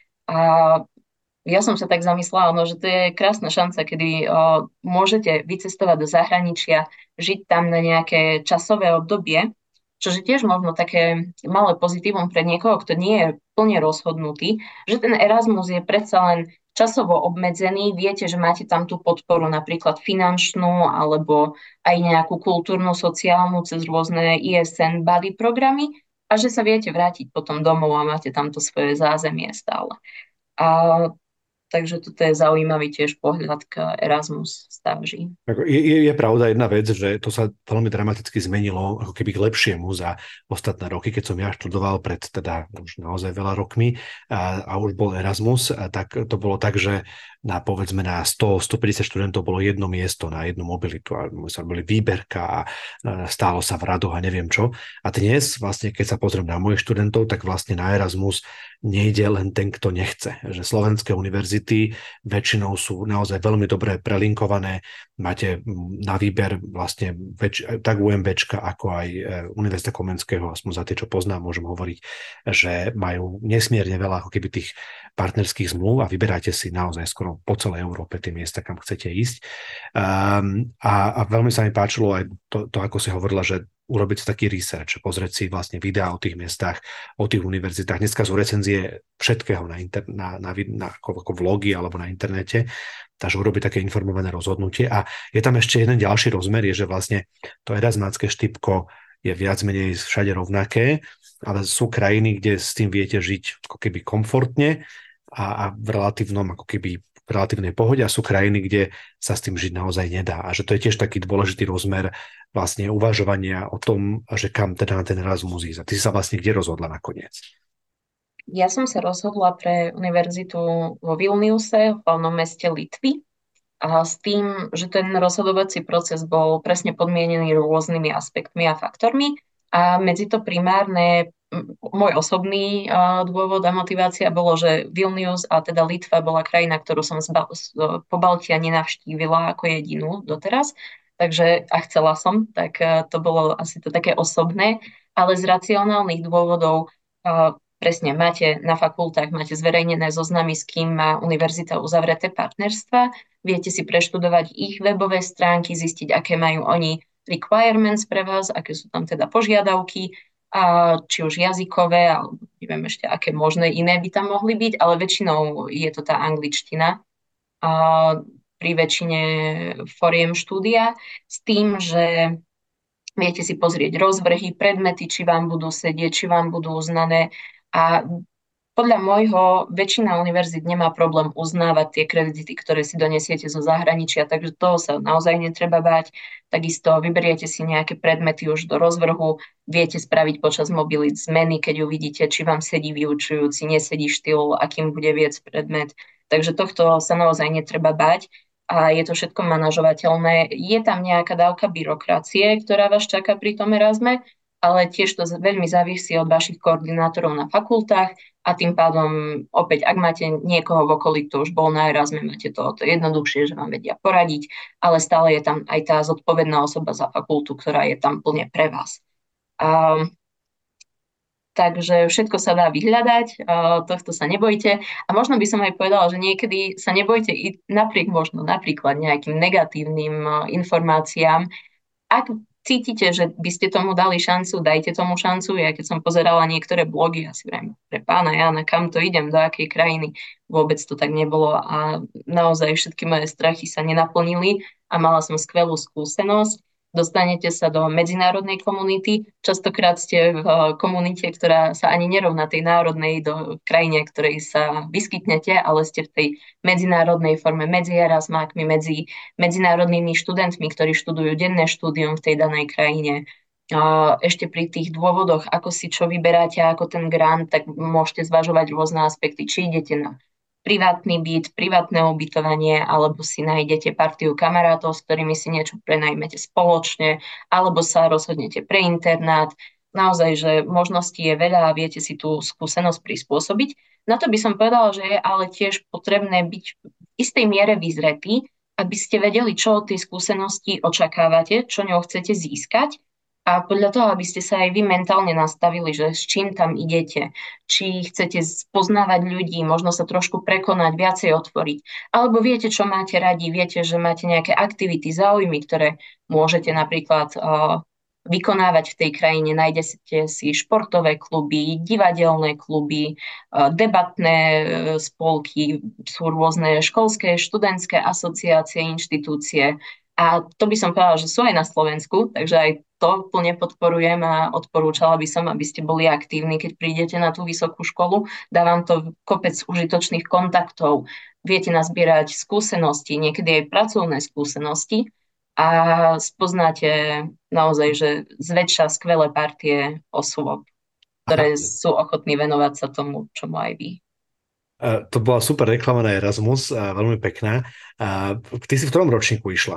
Speaker 5: A ja som sa tak zamyslela, no, že to je krásna šanca, kedy o, môžete vycestovať do zahraničia, žiť tam na nejaké časové obdobie, čo je tiež možno také malé pozitívum pre niekoho, kto nie je plne rozhodnutý, že ten Erasmus je predsa len časovo obmedzený, viete, že máte tam tú podporu napríklad finančnú alebo aj nejakú kultúrnu, sociálnu cez rôzne í es en buddy programy a že sa viete vrátiť potom domov a máte tam to svoje zázemie stále. A takže toto je zaujímavý tiež pohľad k Erasmus stáži.
Speaker 1: Je, je, je pravda jedna vec, že to sa veľmi dramaticky zmenilo ako keby k lepšiemu za ostatné roky, keď som ja študoval pred teda už naozaj veľa rokmi a, a už bol Erasmus, a tak to bolo tak, že na povedzme na sto až stopäťdesiat študentov bolo jedno miesto na jednu mobilitu a sa boli výberka a stálo sa v radoch a neviem čo. A dnes vlastne, keď sa pozriem na mojich študentov, tak vlastne na Erasmus nejde len ten, kto nechce. Že slovenské univerzity väčšinou sú naozaj veľmi dobre prelinkované. Máte na výber vlastne väč- tak UMBčka, ako aj Univerzita Komenského, aspoň za tie, čo poznám, môžem hovoriť, že majú nesmierne veľa ako keby tých partnerských zmluv a vyberáte si naozaj skoro po celej Európe tie miesta, kam chcete ísť. Um, a, a veľmi sa mi páčilo aj to, to, ako si hovorila, že urobiť si taký research, pozrieť si vlastne videá o tých miestach, o tých univerzitách. Dneska sú recenzie všetkého na, inter, na, na, na ako, ako vlogy alebo na internete, takže urobiť také informované rozhodnutie. A je tam ešte jeden ďalší rozmer, je, že vlastne to erasmácké štipko je viac menej všade rovnaké, ale sú krajiny, kde s tým viete žiť ako keby komfortne a, a v relatívnom ako keby v relatívnej pohode a sú krajiny, kde sa s tým žiť naozaj nedá. A že to je tiež taký dôležitý rozmer vlastne uvažovania o tom, že kam teda na ten Erasmus ísť. A ty si sa vlastne kde rozhodla nakoniec?
Speaker 5: Ja som sa rozhodla pre univerzitu vo Vilniuse, v hlavnom meste Litvy. A s tým, že ten rozhodovací proces bol presne podmienený rôznymi aspektmi a faktormi. A medzi to primárne môj osobný uh, dôvod a motivácia bolo, že Vilnius a teda Litva bola krajina, ktorú som z, z Pobaltia nenavštívila ako jedinú doteraz, takže a chcela som, tak uh, to bolo asi to také osobné, ale z racionálnych dôvodov uh, presne máte na fakultách, máte zverejnené zoznamy, s kým má univerzita uzavreté partnerstva, viete si preštudovať ich webové stránky, zistiť, aké majú oni requirements pre vás, aké sú tam teda požiadavky, a či už jazykové, alebo neviem ešte, aké možné iné by tam mohli byť, ale väčšinou je to tá angličtina a pri väčšine foriem štúdia s tým, že viete si pozrieť rozvrhy, predmety, či vám budú sedieť, či vám budú uznané a podľa môjho väčšina univerzít nemá problém uznávať tie kredity, ktoré si donesiete zo zahraničia, takže toho sa naozaj netreba báť. Takisto vyberiete si nejaké predmety už do rozvrhu, viete spraviť počas mobilít zmeny, keď uvidíte, či vám sedí vyučujúci, nesedí štýl, akým bude viec predmet. Takže tohto sa naozaj netreba báť a je to všetko manažovateľné. Je tam nejaká dávka byrokracie, ktorá vás čaká pri tom Erasme, ale tiež to veľmi závisí od vašich koordinátorov na fakultách. a tým pádom opäť, ak máte niekoho v okolí, kto už bol na Erasme, máte to, to jednoduchšie, že vám vedia poradiť, ale stále je tam aj tá zodpovedná osoba za fakultu, ktorá je tam plne pre vás. A, takže všetko sa dá vyhľadať, tohto sa nebojte. A možno by som aj povedala, že niekedy sa nebojte i napriek možno napríklad nejakým negatívnym informáciám. Ak cítite, že by ste tomu dali šancu, dajte tomu šancu. Ja keď som pozerala niektoré blogy, ja si vrajím, pre pána Jána, kam to idem, do akej krajiny, vôbec to tak nebolo a naozaj všetky moje strachy sa nenaplnili a mala som skvelú skúsenosť. Dostanete sa do medzinárodnej komunity. Častokrát ste v komunite, ktorá sa ani nerovná tej národnej do krajine, ktorej sa vyskytnete, ale ste v tej medzinárodnej forme, medzi Erasmákmi, medzi medzinárodnými študentmi, ktorí študujú denné štúdium v tej danej krajine. Ešte pri tých dôvodoch, ako si čo vyberáte, ako ten grant, tak môžete zvažovať rôzne aspekty, či idete na privátny byt, privátne ubytovanie, alebo si nájdete partiu kamarátov, s ktorými si niečo prenajmete spoločne, alebo sa rozhodnete pre internát. Naozaj, že možností je veľa a viete si tú skúsenosť prispôsobiť. Na to by som povedala, že je ale tiež potrebné byť v istej miere vyzretý, aby ste vedeli, čo od tej skúsenosti očakávate, čo ňou chcete získať. A podľa toho, aby ste sa aj vy mentálne nastavili, že s čím tam idete, či chcete spoznávať ľudí, možno sa trošku prekonať, viacej otvoriť, alebo viete, čo máte radi, viete, že máte nejaké aktivity, záujmy, ktoré môžete napríklad uh, vykonávať v tej krajine. Nájdete si športové kluby, divadelné kluby, uh, debatné uh, spolky, sú rôzne školské, študentské asociácie, inštitúcie. A to by som povedala, že sú aj na Slovensku, takže aj to plne podporujem a odporúčala by som, aby ste boli aktívni, keď prídete na tú vysokú školu. Dávam to kopec užitočných kontaktov, viete nazbierať skúsenosti, niekedy aj pracovné skúsenosti a spoznáte naozaj, že zväčša skvelé partie osôb, ktoré sú ochotní venovať sa tomu, čomu aj vy.
Speaker 1: To bola super reklama na Erasmus, veľmi pekná. Ty si v ktorom ročníku išla?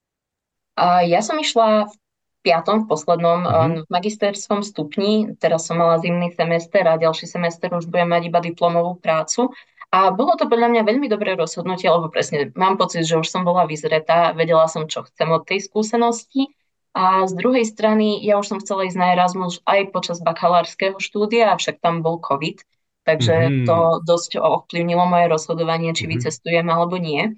Speaker 5: Ja som išla v piatom, v poslednom,
Speaker 1: uh-huh.
Speaker 5: v magisterskom stupni. Teraz som mala zimný semester a ďalší semester už budem mať iba diplomovú prácu. A bolo to podľa mňa veľmi dobré rozhodnutie, lebo presne mám pocit, že už som bola vyzretá, vedela som, čo chcem od tej skúsenosti. A z druhej strany, ja už som chcela ísť na Erasmus aj počas bakalárskeho štúdia, avšak tam bol COVID. Takže uh-huh. to dosť ovplyvnilo moje rozhodovanie, či uh-huh. vycestujem alebo nie.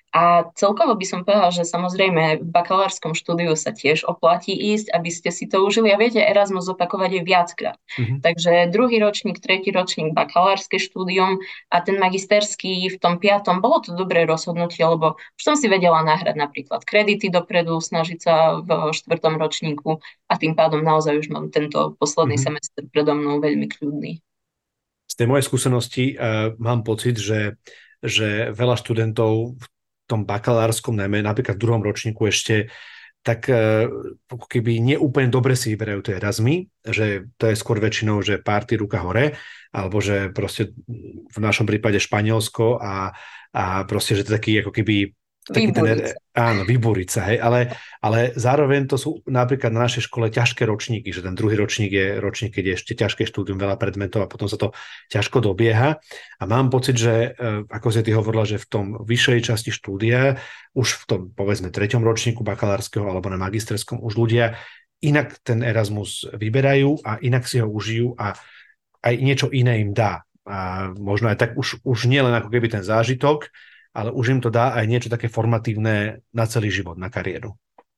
Speaker 5: A celkovo by som povedala, že samozrejme v bakalárskom štúdiu sa tiež oplatí ísť, aby ste si to užili. A viete, Erasmus opakovať je viackrát. Mm-hmm. Takže druhý ročník, tretí ročník, bakalárske štúdium a ten magisterský v tom piatom, bolo to dobré rozhodnutie, lebo už som si vedela nahrať napríklad kredity dopredu, snažiť sa v štvrtom ročníku a tým pádom naozaj už mám tento posledný mm-hmm. semester predo mnou veľmi kľudný.
Speaker 1: Z tej mojej skúsenosti uh, mám pocit, že, že veľa študentov v tom bakalárskom, najmä napríklad v druhom ročníku ešte, tak ako keby neúplne dobre si vyberajú tie Erasmy, že to je skôr väčšinou, že party ruka hore, alebo že proste v našom prípade Španielsko a, a proste, že to je taký ako keby taký ten, áno, Výburica, hej, ale, ale zároveň to sú napríklad na našej škole ťažké ročníky, že ten druhý ročník je ročník, keď je ešte ťažké štúdium, veľa predmetov a potom sa to ťažko dobieha a mám pocit, že ako si ty hovorila, že v tom vyššej časti štúdia, už v tom povedzme treťom ročníku bakalárskeho alebo na magisterskom už ľudia inak ten Erasmus vyberajú a inak si ho užijú a aj niečo iné im dá. A možno aj tak už, už nie len ako keby ten zážitok, ale už im to dá aj niečo také formatívne na celý život, na kariéru.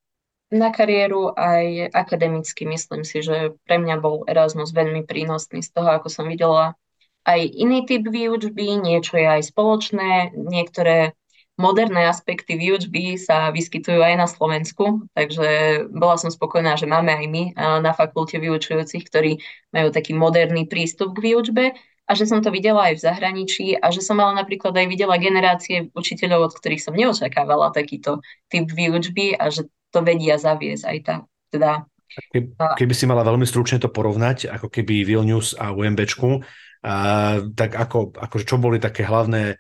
Speaker 5: Na kariéru aj akademicky myslím si, že pre mňa bol Erasmus veľmi prínosný z toho, ako som videla aj iný typ výučby, niečo je aj spoločné, niektoré moderné aspekty výučby sa vyskytujú aj na Slovensku, takže bola som spokojná, že máme aj my na fakulte vyučujúcich, ktorí majú taký moderný prístup k výučbe, a že som to videla aj v zahraničí a že som mala napríklad aj videla generácie učiteľov, od ktorých som neočakávala takýto typ výučby a že to vedia zaviesť aj tá. Teda,
Speaker 1: Keby si mala veľmi stručne to porovnať, ako keby Vilnius a UMBčku, a, tak ako, ako, čo boli také hlavné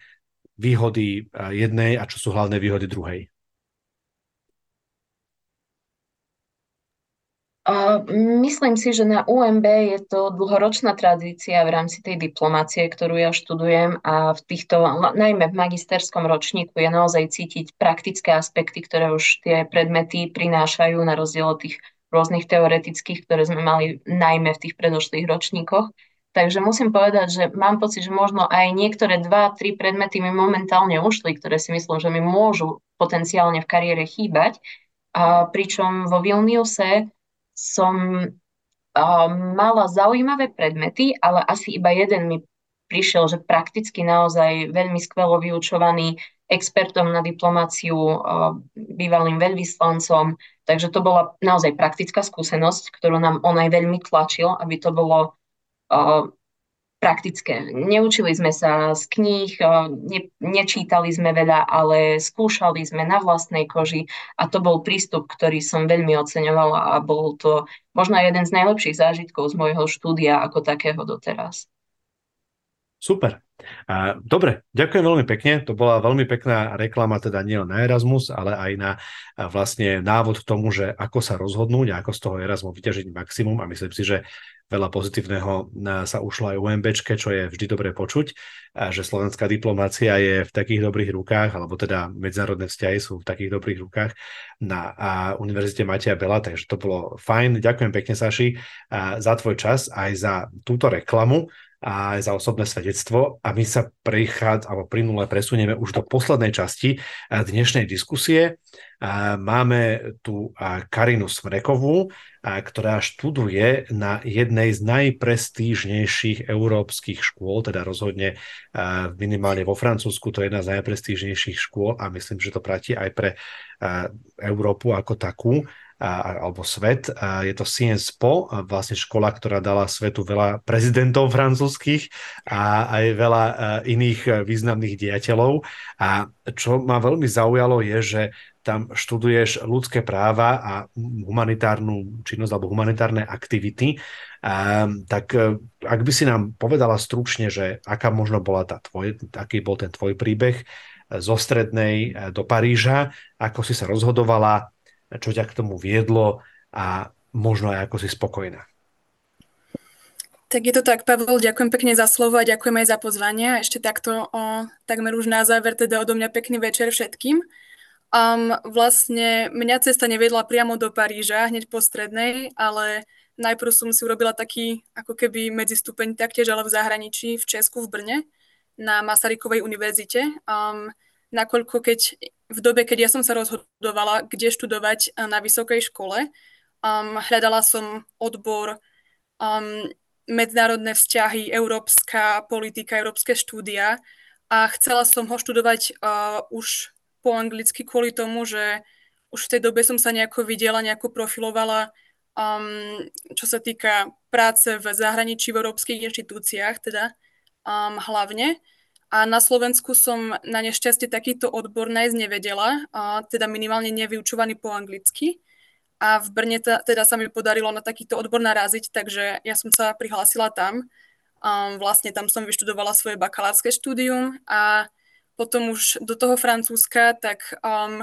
Speaker 1: výhody jednej a čo sú hlavné výhody druhej?
Speaker 5: Uh, myslím si, že na ú em bé je to dlhoročná tradícia v rámci tej diplomácie, ktorú ja študujem a v týchto, najmä v magisterskom ročníku je naozaj cítiť praktické aspekty, ktoré už tie predmety prinášajú na rozdiel od tých rôznych teoretických, ktoré sme mali najmä v tých predošlých ročníkoch. Takže musím povedať, že mám pocit, že možno aj niektoré dva, tri predmety mi momentálne ušli, ktoré si myslím, že mi môžu potenciálne v kariére chýbať. A pričom vo Vilniuse som uh, mala zaujímavé predmety, ale asi iba jeden mi prišiel, že prakticky naozaj veľmi skvelo vyučovaný expertom na diplomáciu, uh, bývalým veľvyslancom. Takže to bola naozaj praktická skúsenosť, ktorú nám on aj veľmi tlačil, aby to bolo uh, praktické. Neučili sme sa z kníh, ne, nečítali sme veľa, ale skúšali sme na vlastnej koži a to bol prístup, ktorý som veľmi oceňovala a bol to možno jeden z najlepších zážitkov z môjho štúdia ako takého doteraz.
Speaker 1: Super. A, dobre, ďakujem veľmi pekne. To bola veľmi pekná reklama, teda nie len na Erasmus, ale aj na a vlastne návod k tomu, že ako sa rozhodnúť a ako z toho Erasmu vyťažiť maximum a myslím si, že veľa pozitívneho sa ušlo aj UMBčke, čo je vždy dobre počuť, a že slovenská diplomácia je v takých dobrých rukách, alebo teda medzinárodné vzťahy sú v takých dobrých rukách na a Univerzite Mateja Bela, takže to bolo fajn. Ďakujem pekne, Saši, za tvoj čas aj za túto reklamu a aj za osobné svedectvo a my sa prechádza, alebo plynule presunieme už do poslednej časti dnešnej diskusie. Máme tu Karinu Smrekovú, ktorá študuje na jednej z najprestížnejších európskych škôl, teda rozhodne minimálne vo Francúzsku, to je jedna z najprestížnejších škôl a myslím, že to platí aj pre Európu ako takú, alebo svet. Je to Sciences Po, vlastne škola, ktorá dala svetu veľa prezidentov francúzskych a aj veľa iných významných diateľov. A čo ma veľmi zaujalo je, že tam študuješ ľudské práva a humanitárnu činnosť alebo humanitárne aktivity. A, tak ak by si nám povedala stručne, že aká možno bola tá tvoj, aký bol ten tvoj príbeh zo Strednej do Paríža, ako si sa rozhodovala, čo ťa k tomu viedlo a možno aj ako si spokojná.
Speaker 6: Tak je to tak, Pavel, ďakujem pekne za slovo a ďakujem aj za pozvanie. Ešte takto o, takmer už na záver, teda odo mňa pekný večer všetkým. Um, vlastne mňa cesta neviedla priamo do Paríža, hneď po Strednej, ale najprv som si urobila taký ako keby medzistupeň taktiež, ale v zahraničí, v Česku, v Brne, na Masarykovej univerzite. Um, nakoľko keď v dobe, keď ja som sa rozhodovala, kde študovať na vysokej škole, um, hľadala som odbor um, medzinárodné vzťahy, európska politika, európske štúdia a chcela som ho študovať uh, už po anglicky kvôli tomu, že už v tej dobe som sa nejako videla, nejako profilovala, um, čo sa týka práce v zahraničí, v európskych inštitúciách, teda um, hlavne. A na Slovensku som na nešťastie takýto odbor nájsť nevedela, a teda minimálne nevyučovaný po anglicky. A v Brne t- teda sa mi podarilo na takýto odbor naraziť, takže ja som sa prihlásila tam. Um, vlastne tam som vyštudovala svoje bakalárske štúdium a potom už do toho Francúzska, tak um,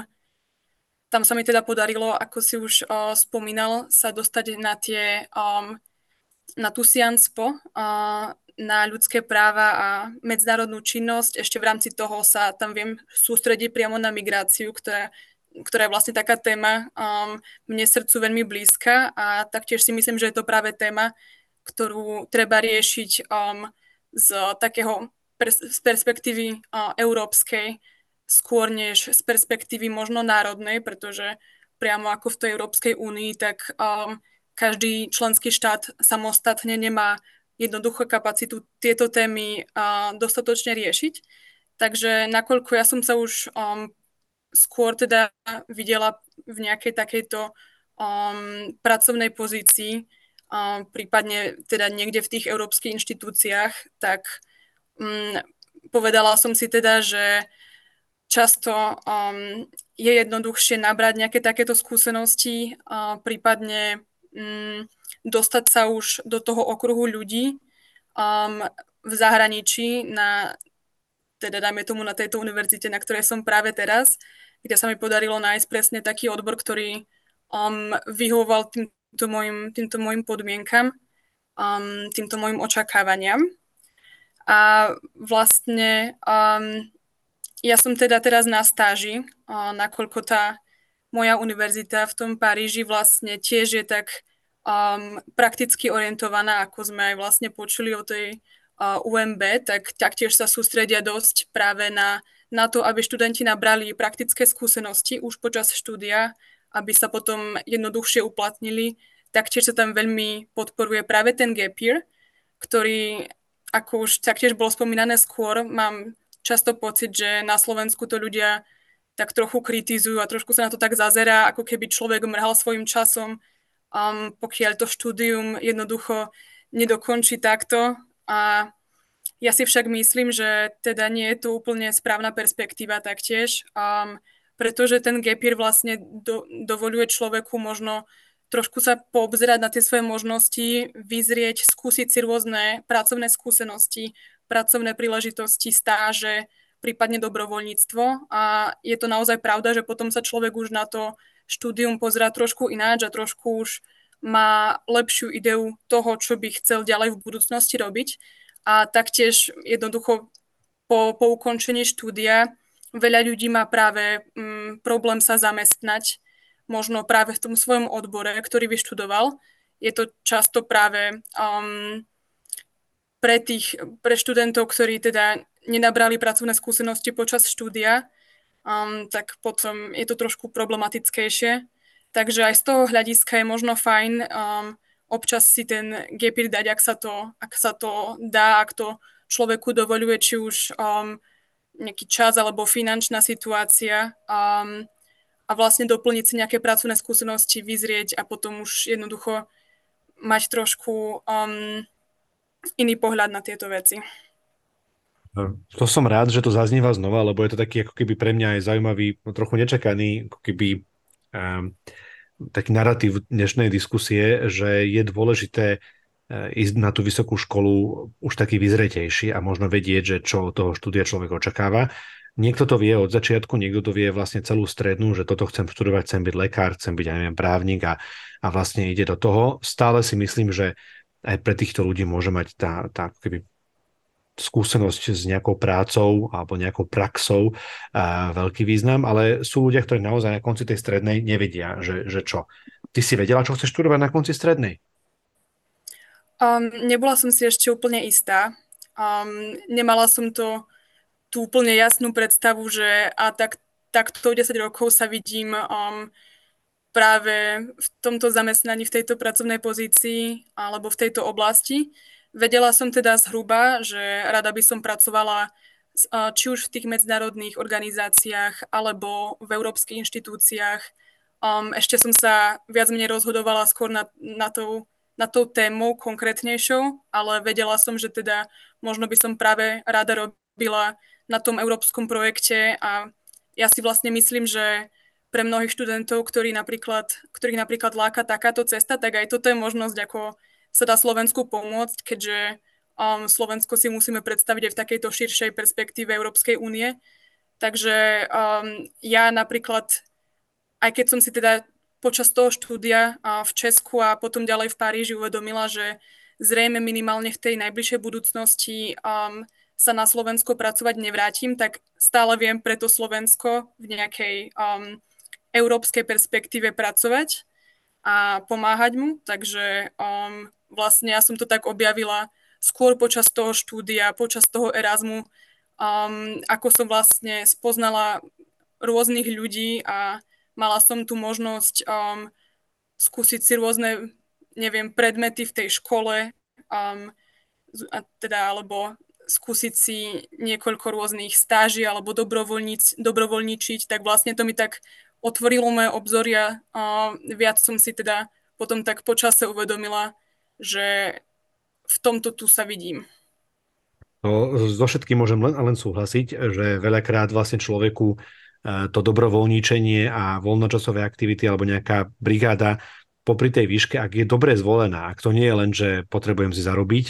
Speaker 6: tam sa mi teda podarilo, ako si už uh, spomínal, sa dostať na tie, um, na tú Sciences Po, uh, na ľudské práva a medzinárodnú činnosť. Ešte v rámci toho sa tam viem sústrediť priamo na migráciu, ktorá, ktorá je vlastne taká téma um, mne srdcu veľmi blízka a taktiež si myslím, že je to práve téma, ktorú treba riešiť um, z takého z perspektívy uh, európskej skôr než z perspektívy možno národnej, pretože priamo ako v tej Európskej únii, tak um, každý členský štát samostatne nemá jednoducho kapacitu tieto témy uh, dostatočne riešiť. Takže nakoľko ja som sa už um, skôr teda videla v nejakej takejto um, pracovnej pozícii, um, prípadne teda niekde v tých európskych inštitúciách, tak um, povedala som si teda, že často um, je jednoduchšie nabrať nejaké takéto skúsenosti, uh, prípadne um, dostať sa už do toho okruhu ľudí um, v zahraničí, na, teda dajme tomu na tejto univerzite, na ktorej som práve teraz, kde sa mi podarilo nájsť presne taký odbor, ktorý um, vyhovoval tým týmto mojim, týmto mojim podmienkam, um, týmto mojim očakávaniam. A vlastne um, ja som teda teraz na stáži, uh, nakoľko tá moja univerzita v tom Paríži vlastne tiež je tak um, prakticky orientovaná, ako sme aj vlastne počuli o tej uh, ú em bé, tak taktiež sa sústredia dosť práve na, na to, aby študenti nabrali praktické skúsenosti už počas štúdia, aby sa potom jednoduchšie uplatnili. Taktiež sa tam veľmi podporuje práve ten gap year, ktorý, ako už taktiež bolo spomínané skôr, mám často pocit, že na Slovensku to ľudia tak trochu kritizujú a trošku sa na to tak zazerá, ako keby človek mrhal svojim časom, um, pokiaľ to štúdium jednoducho nedokončí takto. A ja si však myslím, že teda nie je to úplne správna perspektíva taktiež, um, pretože ten gap year vlastne do, dovoľuje človeku možno trošku sa poobzerať na tie svoje možnosti, vyzrieť, skúsiť si rôzne pracovné skúsenosti, pracovné príležitosti, stáže, prípadne dobrovoľníctvo. A je to naozaj pravda, že potom sa človek už na to štúdium pozerá trošku ináč a trošku už má lepšiu ideu toho, čo by chcel ďalej v budúcnosti robiť. A taktiež jednoducho po, po ukončení štúdia veľa ľudí má práve mm, problém sa zamestnať, možno práve v tom svojom odbore, ktorý vyštudoval. Je to často práve um, pre tých, pre študentov, ktorí teda nenabrali pracovné skúsenosti počas štúdia, um, tak potom je to trošku problematickejšie. Takže aj z toho hľadiska je možno fajn um, občas si ten gap year dať, ak sa to, ak sa to dá, ak to človeku dovoľuje, či už um, nejaký čas alebo finančná situácia. Um, a vlastne doplniť si nejaké pracovné skúsenosti, vyzrieť a potom už jednoducho mať trošku um, iný pohľad na tieto veci.
Speaker 1: To som rád, že to zaznieva znova, lebo je to taký ako keby pre mňa aj zaujímavý, trochu nečakaný, ako keby um, taký narratív dnešnej diskusie, že je dôležité ísť na tú vysokú školu už taký vyzretejší a možno vedieť, že čo od toho štúdia človek očakáva. Niekto to vie od začiatku, niekto to vie vlastne celú strednú, že toto chcem študovať, chcem byť lekár, chcem byť, ja neviem, právnik a, a vlastne ide do toho. Stále si myslím, že aj pre týchto ľudí môže mať tá, tá keby skúsenosť s nejakou prácou alebo nejakou praxou a veľký význam, ale sú ľudia, ktorí naozaj na konci tej strednej nevedia, že, že čo. Ty si vedela, čo chceš študovať na konci strednej?
Speaker 6: Um, nebola som si ešte úplne istá. Um, nemala som to tú úplne jasnú predstavu, že a tak, takto desať rokov sa vidím um, práve v tomto zamestnaní, v tejto pracovnej pozícii alebo v tejto oblasti. Vedela som teda zhruba, že rada by som pracovala uh, či už v tých medzinárodných organizáciách alebo v európskych inštitúciách. Um, ešte som sa viac menej rozhodovala skôr na, na tou na tou témou konkrétnejšou, ale vedela som, že teda možno by som práve rada robila na tom európskom projekte a ja si vlastne myslím, že pre mnohých študentov, ktorí napríklad, ktorých napríklad láka takáto cesta, tak aj toto je možnosť, ako sa dá Slovensku pomôcť, keďže um, Slovensko si musíme predstaviť aj v takejto širšej perspektíve Európskej únie. Takže um, ja napríklad, aj keď som si teda počas toho štúdia v Česku a potom ďalej v Paríži uvedomila, že zrejme minimálne v tej najbližšej budúcnosti um, sa na Slovensko pracovať nevrátim, tak stále viem pre to Slovensko v nejakej um, európskej perspektíve pracovať a pomáhať mu. Takže um, vlastne ja som to tak objavila skôr počas toho štúdia, počas toho Erasmu, um, ako som vlastne spoznala rôznych ľudí a mala som tu možnosť um, skúsiť si rôzne, neviem, predmety v tej škole, um, a teda, alebo skúsiť si niekoľko rôznych stáží alebo dobrovoľniť, dobrovoľničiť, tak vlastne to mi tak otvorilo moje obzoria. Uh, viac som si teda potom tak počase uvedomila, že v tomto tu sa vidím.
Speaker 1: No, so všetkým môžem len, len súhlasiť, že veľakrát vlastne človeku to dobrovoľníčenie a voľnočasové aktivity alebo nejaká brigáda popri tej výške, ak je dobre zvolená, ak to nie je len, že potrebujem si zarobiť,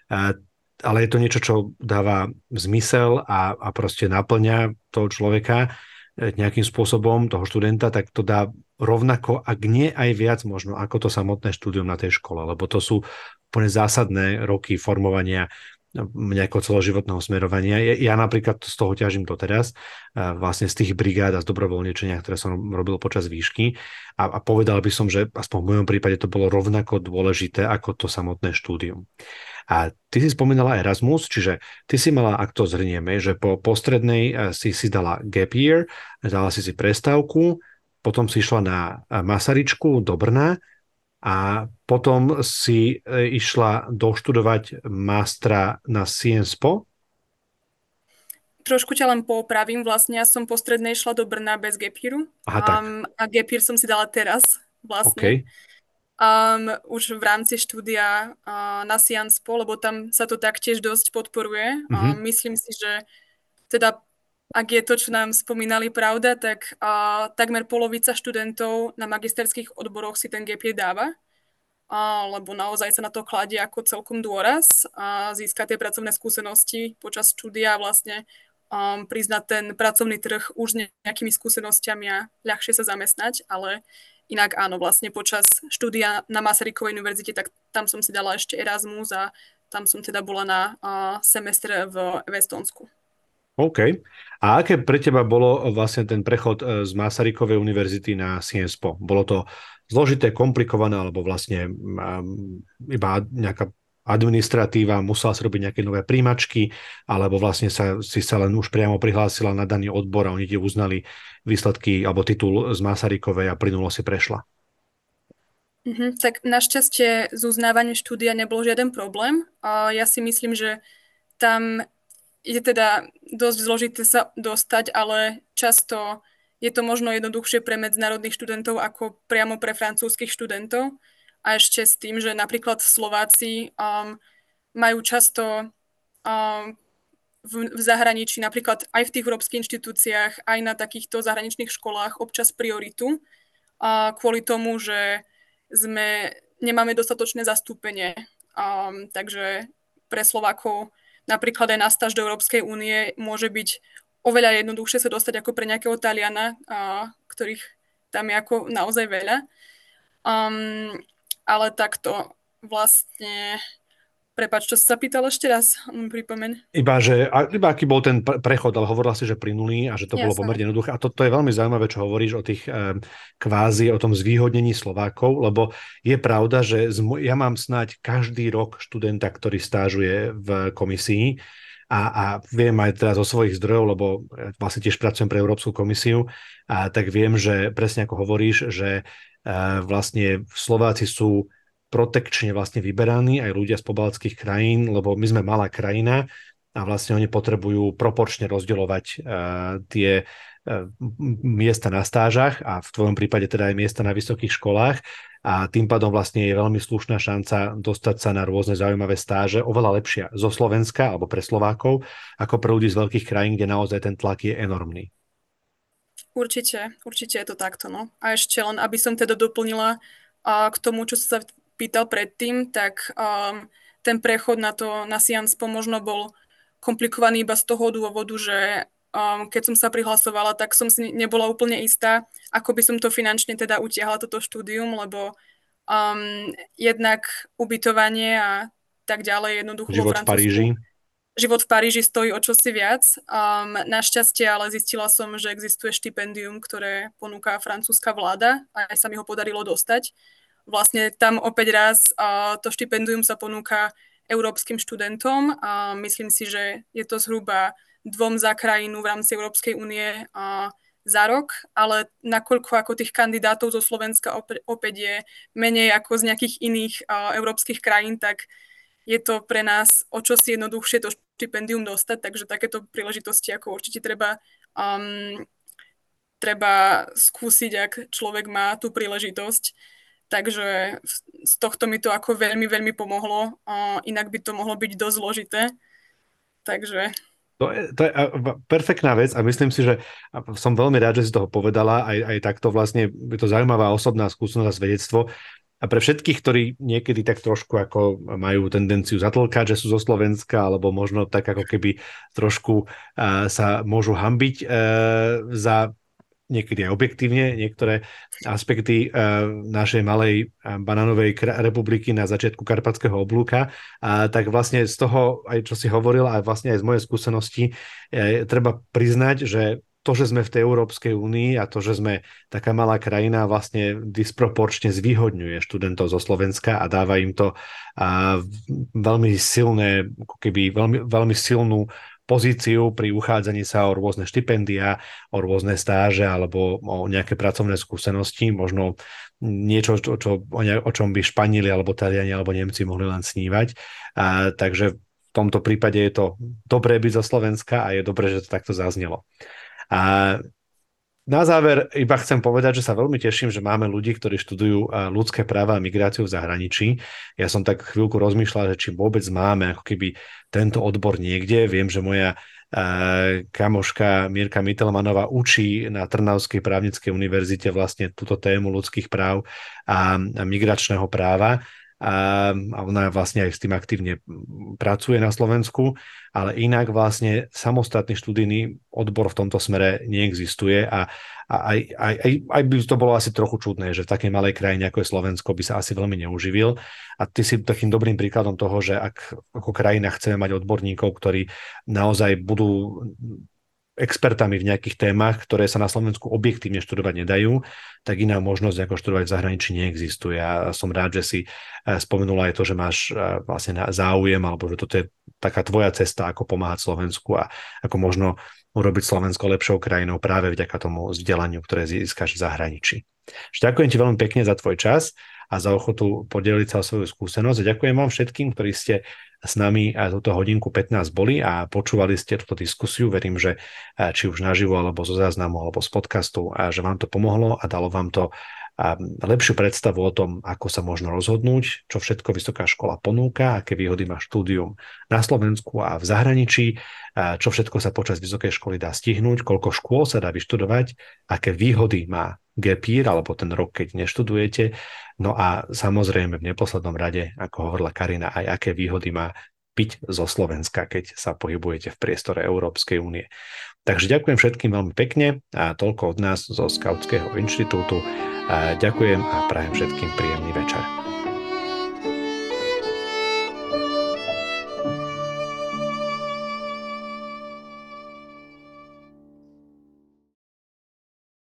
Speaker 1: ale je to niečo, čo dáva zmysel a, a proste naplňa toho človeka nejakým spôsobom, toho študenta, tak to dá rovnako, ak nie aj viac možno, ako to samotné štúdium na tej škole, lebo to sú úplne zásadné roky formovania nejakého celoživotného smerovania. Ja, ja napríklad z toho ťažím doteraz, vlastne z tých brigád a z dobrovoľničenia, ktoré som robil počas výšky a, a povedal by som, že aspoň v mojom prípade to bolo rovnako dôležité ako to samotné štúdium. A ty si spomínala Erasmus, čiže ty si mala, ak to zhrnieme, že po postrednej si si dala gap year, dala si si prestávku, potom si išla na Masaryčku do Brna a potom si išla doštudovať mástra na Sciences Po?
Speaker 6: Trošku ťa len popravím, vlastne ja som postredne išla do Brna bez gap yearu.
Speaker 1: Aha, tak.
Speaker 6: Um, a gap year som si dala teraz vlastne.
Speaker 1: Okay.
Speaker 6: Um, už v rámci štúdia uh, na Sciences Po, lebo tam sa to taktiež dosť podporuje.
Speaker 1: Mhm.
Speaker 6: Um, myslím si, že teda ak je to, čo nám spomínali, pravda, tak uh, takmer polovica študentov na magisterských odboroch si ten gap year dáva, uh, lebo naozaj sa na to kladie ako celkom dôraz a získať tie pracovné skúsenosti počas štúdia vlastne um, priznať ten pracovný trh už nejakými skúsenostiami a ľahšie sa zamestnať, ale inak áno, vlastne počas štúdia na Masarykovej univerzite, tak tam som si dala ešte Erasmus a tam som teda bola na uh, semestre v, v Estonsku.
Speaker 1: OK. A aké pre teba bolo vlastne ten prechod z Masarykovej univerzity na Sciences Po? Bolo to zložité, komplikované, alebo vlastne um, iba nejaká administratíva, musela si robiť nejaké nové príjmačky, alebo vlastne sa, si sa len už priamo prihlásila na daný odbor a oni ti uznali výsledky alebo titul z Masarykovej a plynulo si prešla?
Speaker 6: Mhm, tak našťastie z uznávania štúdia nebol žiaden problém. Uh, ja si myslím, že tam je teda dosť zložité sa dostať, ale často je to možno jednoduchšie pre medzinárodných študentov ako priamo pre francúzskych študentov. A ešte s tým, že napríklad Slováci um, majú často um, v, v zahraničí, napríklad aj v tých európskych inštitúciách, aj na takýchto zahraničných školách občas prioritu uh, kvôli tomu, že sme, nemáme dostatočné zastúpenie. Um, takže pre Slovákov napríklad aj na stáž do Európskej únie môže byť oveľa jednoduchšie sa dostať ako pre nejakého Taliana, a, ktorých tam je ako naozaj veľa. Um, ale takto vlastne... Prepáč, čo si sa pýtal ešte raz? Pripomeň.
Speaker 1: Iba, že, iba aký bol ten prechod, ale hovorila si, že plynulý a že to Jasne. Bolo pomerne jednoduché. A to, to je veľmi zaujímavé, čo hovoríš o tých eh, kvázi, o tom zvýhodnení Slovákov, lebo je pravda, že z, ja mám snáď každý rok študenta, ktorý stážuje v komisii a, a viem aj teraz zo svojich zdrojov, lebo vlastne tiež pracujem pre Európsku komisiu, a tak viem, že presne ako hovoríš, že eh, vlastne Slováci sú protekčne vlastne vyberaní aj ľudia z pobaltských krajín, lebo my sme malá krajina a vlastne oni potrebujú proporčne rozdeľovať uh, tie uh, miesta na stážach a v tvojom prípade teda aj miesta na vysokých školách a tým pádom vlastne je veľmi slušná šanca dostať sa na rôzne zaujímavé stáže, oveľa lepšia zo Slovenska alebo pre Slovákov, ako pre ľudí z veľkých krajín, kde naozaj ten tlak je enormný.
Speaker 6: Určite, určite je to takto. No. A ešte len, aby som teda doplnila uh, k tomu, čo sa pýtal predtým, tak um, ten prechod na to na Sciences Po možno bol komplikovaný iba z toho dôvodu, že um, keď som sa prihlasovala, tak som si nebola úplne istá, ako by som to finančne teda utiahla toto štúdium, lebo um, jednak ubytovanie a tak ďalej jednoducho
Speaker 1: Život v Paríži.
Speaker 6: Život v Paríži stojí o čosi viac. Um, našťastie ale zistila som, že existuje štipendium, ktoré ponúka francúzska vláda a aj sa mi ho podarilo dostať. Vlastne tam opäť raz uh, to štipendium sa ponúka európskym študentom a myslím si, že je to zhruba dvom za krajinu v rámci Európskej únie uh, za rok, ale nakoľko ako tých kandidátov zo Slovenska opäť, opäť je menej ako z nejakých iných uh, európskych krajín, tak je to pre nás o čosi jednoduchšie to štipendium dostať, takže takéto príležitosti ako určite treba, um, treba skúsiť, ak človek má tú príležitosť. Takže z tohto mi to ako veľmi, veľmi pomohlo. Uh, inak by to mohlo byť dosť zložité. Takže...
Speaker 1: To je, to je perfektná vec a myslím si, že som veľmi rád, že si toho povedala. Aj, aj takto vlastne je to zaujímavá osobná skúsenosť a svedectvo. A pre všetkých, ktorí niekedy tak trošku ako majú tendenciu zatlkať, že sú zo Slovenska, alebo možno tak ako keby trošku uh, sa môžu hanbiť uh, za niekedy aj objektívne niektoré aspekty našej malej banánovej republiky na začiatku Karpatského oblúka. A tak vlastne z toho, aj čo si hovoril, a vlastne aj z mojej skúsenosti, treba priznať, že to, že sme v tej Európskej únii a to, že sme taká malá krajina, vlastne disproporčne zvýhodňuje študentov zo Slovenska a dáva im to a, veľmi silné, ako keby veľmi, veľmi silnú pozíciu pri uchádzaní sa o rôzne štipendia, o rôzne stáže alebo o nejaké pracovné skúsenosti, možno niečo, čo, čo, o, ne, o čom by Španieli alebo Taliani alebo Nemci mohli len snívať. A, takže v tomto prípade je to dobré byť zo Slovenska a je dobré, že to takto zaznelo. A na záver iba chcem povedať, že sa veľmi teším, že máme ľudí, ktorí študujú ľudské práva a migráciu v zahraničí. Ja som tak chvíľku rozmýšľal, že či vôbec máme ako keby tento odbor niekde. Viem, že moja kamoška Mirka Mittelmanová učí na Trnavskej právnickej univerzite vlastne túto tému ľudských práv a migračného práva. A ona vlastne aj s tým aktívne pracuje na Slovensku, ale inak vlastne samostatný študijný odbor v tomto smere neexistuje a, a aj, aj, aj, aj by to bolo asi trochu čudné, že v takej malej krajine ako je Slovensko by sa asi veľmi neuživil. A ty si takým dobrým príkladom toho, že ak ako krajina chceme mať odborníkov, ktorí naozaj budú expertami v nejakých témach, ktoré sa na Slovensku objektívne študovať nedajú, tak iná možnosť ako študovať v zahraničí neexistuje. A som rád, že si spomenula aj to, že máš vlastne záujem, alebo že toto je taká tvoja cesta, ako pomáhať Slovensku a ako možno urobiť Slovensko lepšou krajinou práve vďaka tomu vzdelaniu, ktoré získaš v zahraničí. Ďakujem ti veľmi pekne za tvoj čas a za ochotu podeliť sa o svoju skúsenosť. A ďakujem vám všetkým, ktorí ste s nami túto hodinku pätnásť boli a počúvali ste túto diskusiu. Verím, že či už naživo, alebo zo záznamu, alebo z podcastu, a že vám to pomohlo a dalo vám to lepšiu predstavu o tom, ako sa možno rozhodnúť, čo všetko vysoká škola ponúka, aké výhody má štúdium na Slovensku a v zahraničí, čo všetko sa počas vysokej školy dá stihnúť, koľko škôl sa dá vyštudovať, aké výhody má gap year, alebo ten rok, keď neštudujete. No a samozrejme v neposlednom rade, ako hovorila Karina, aj aké výhody má byť zo Slovenska, keď sa pohybujete v priestore Európskej únie. Takže ďakujem všetkým veľmi pekne a toľko od nás zo Skautského inštitútu. A ďakujem a prajem všetkým príjemný večer.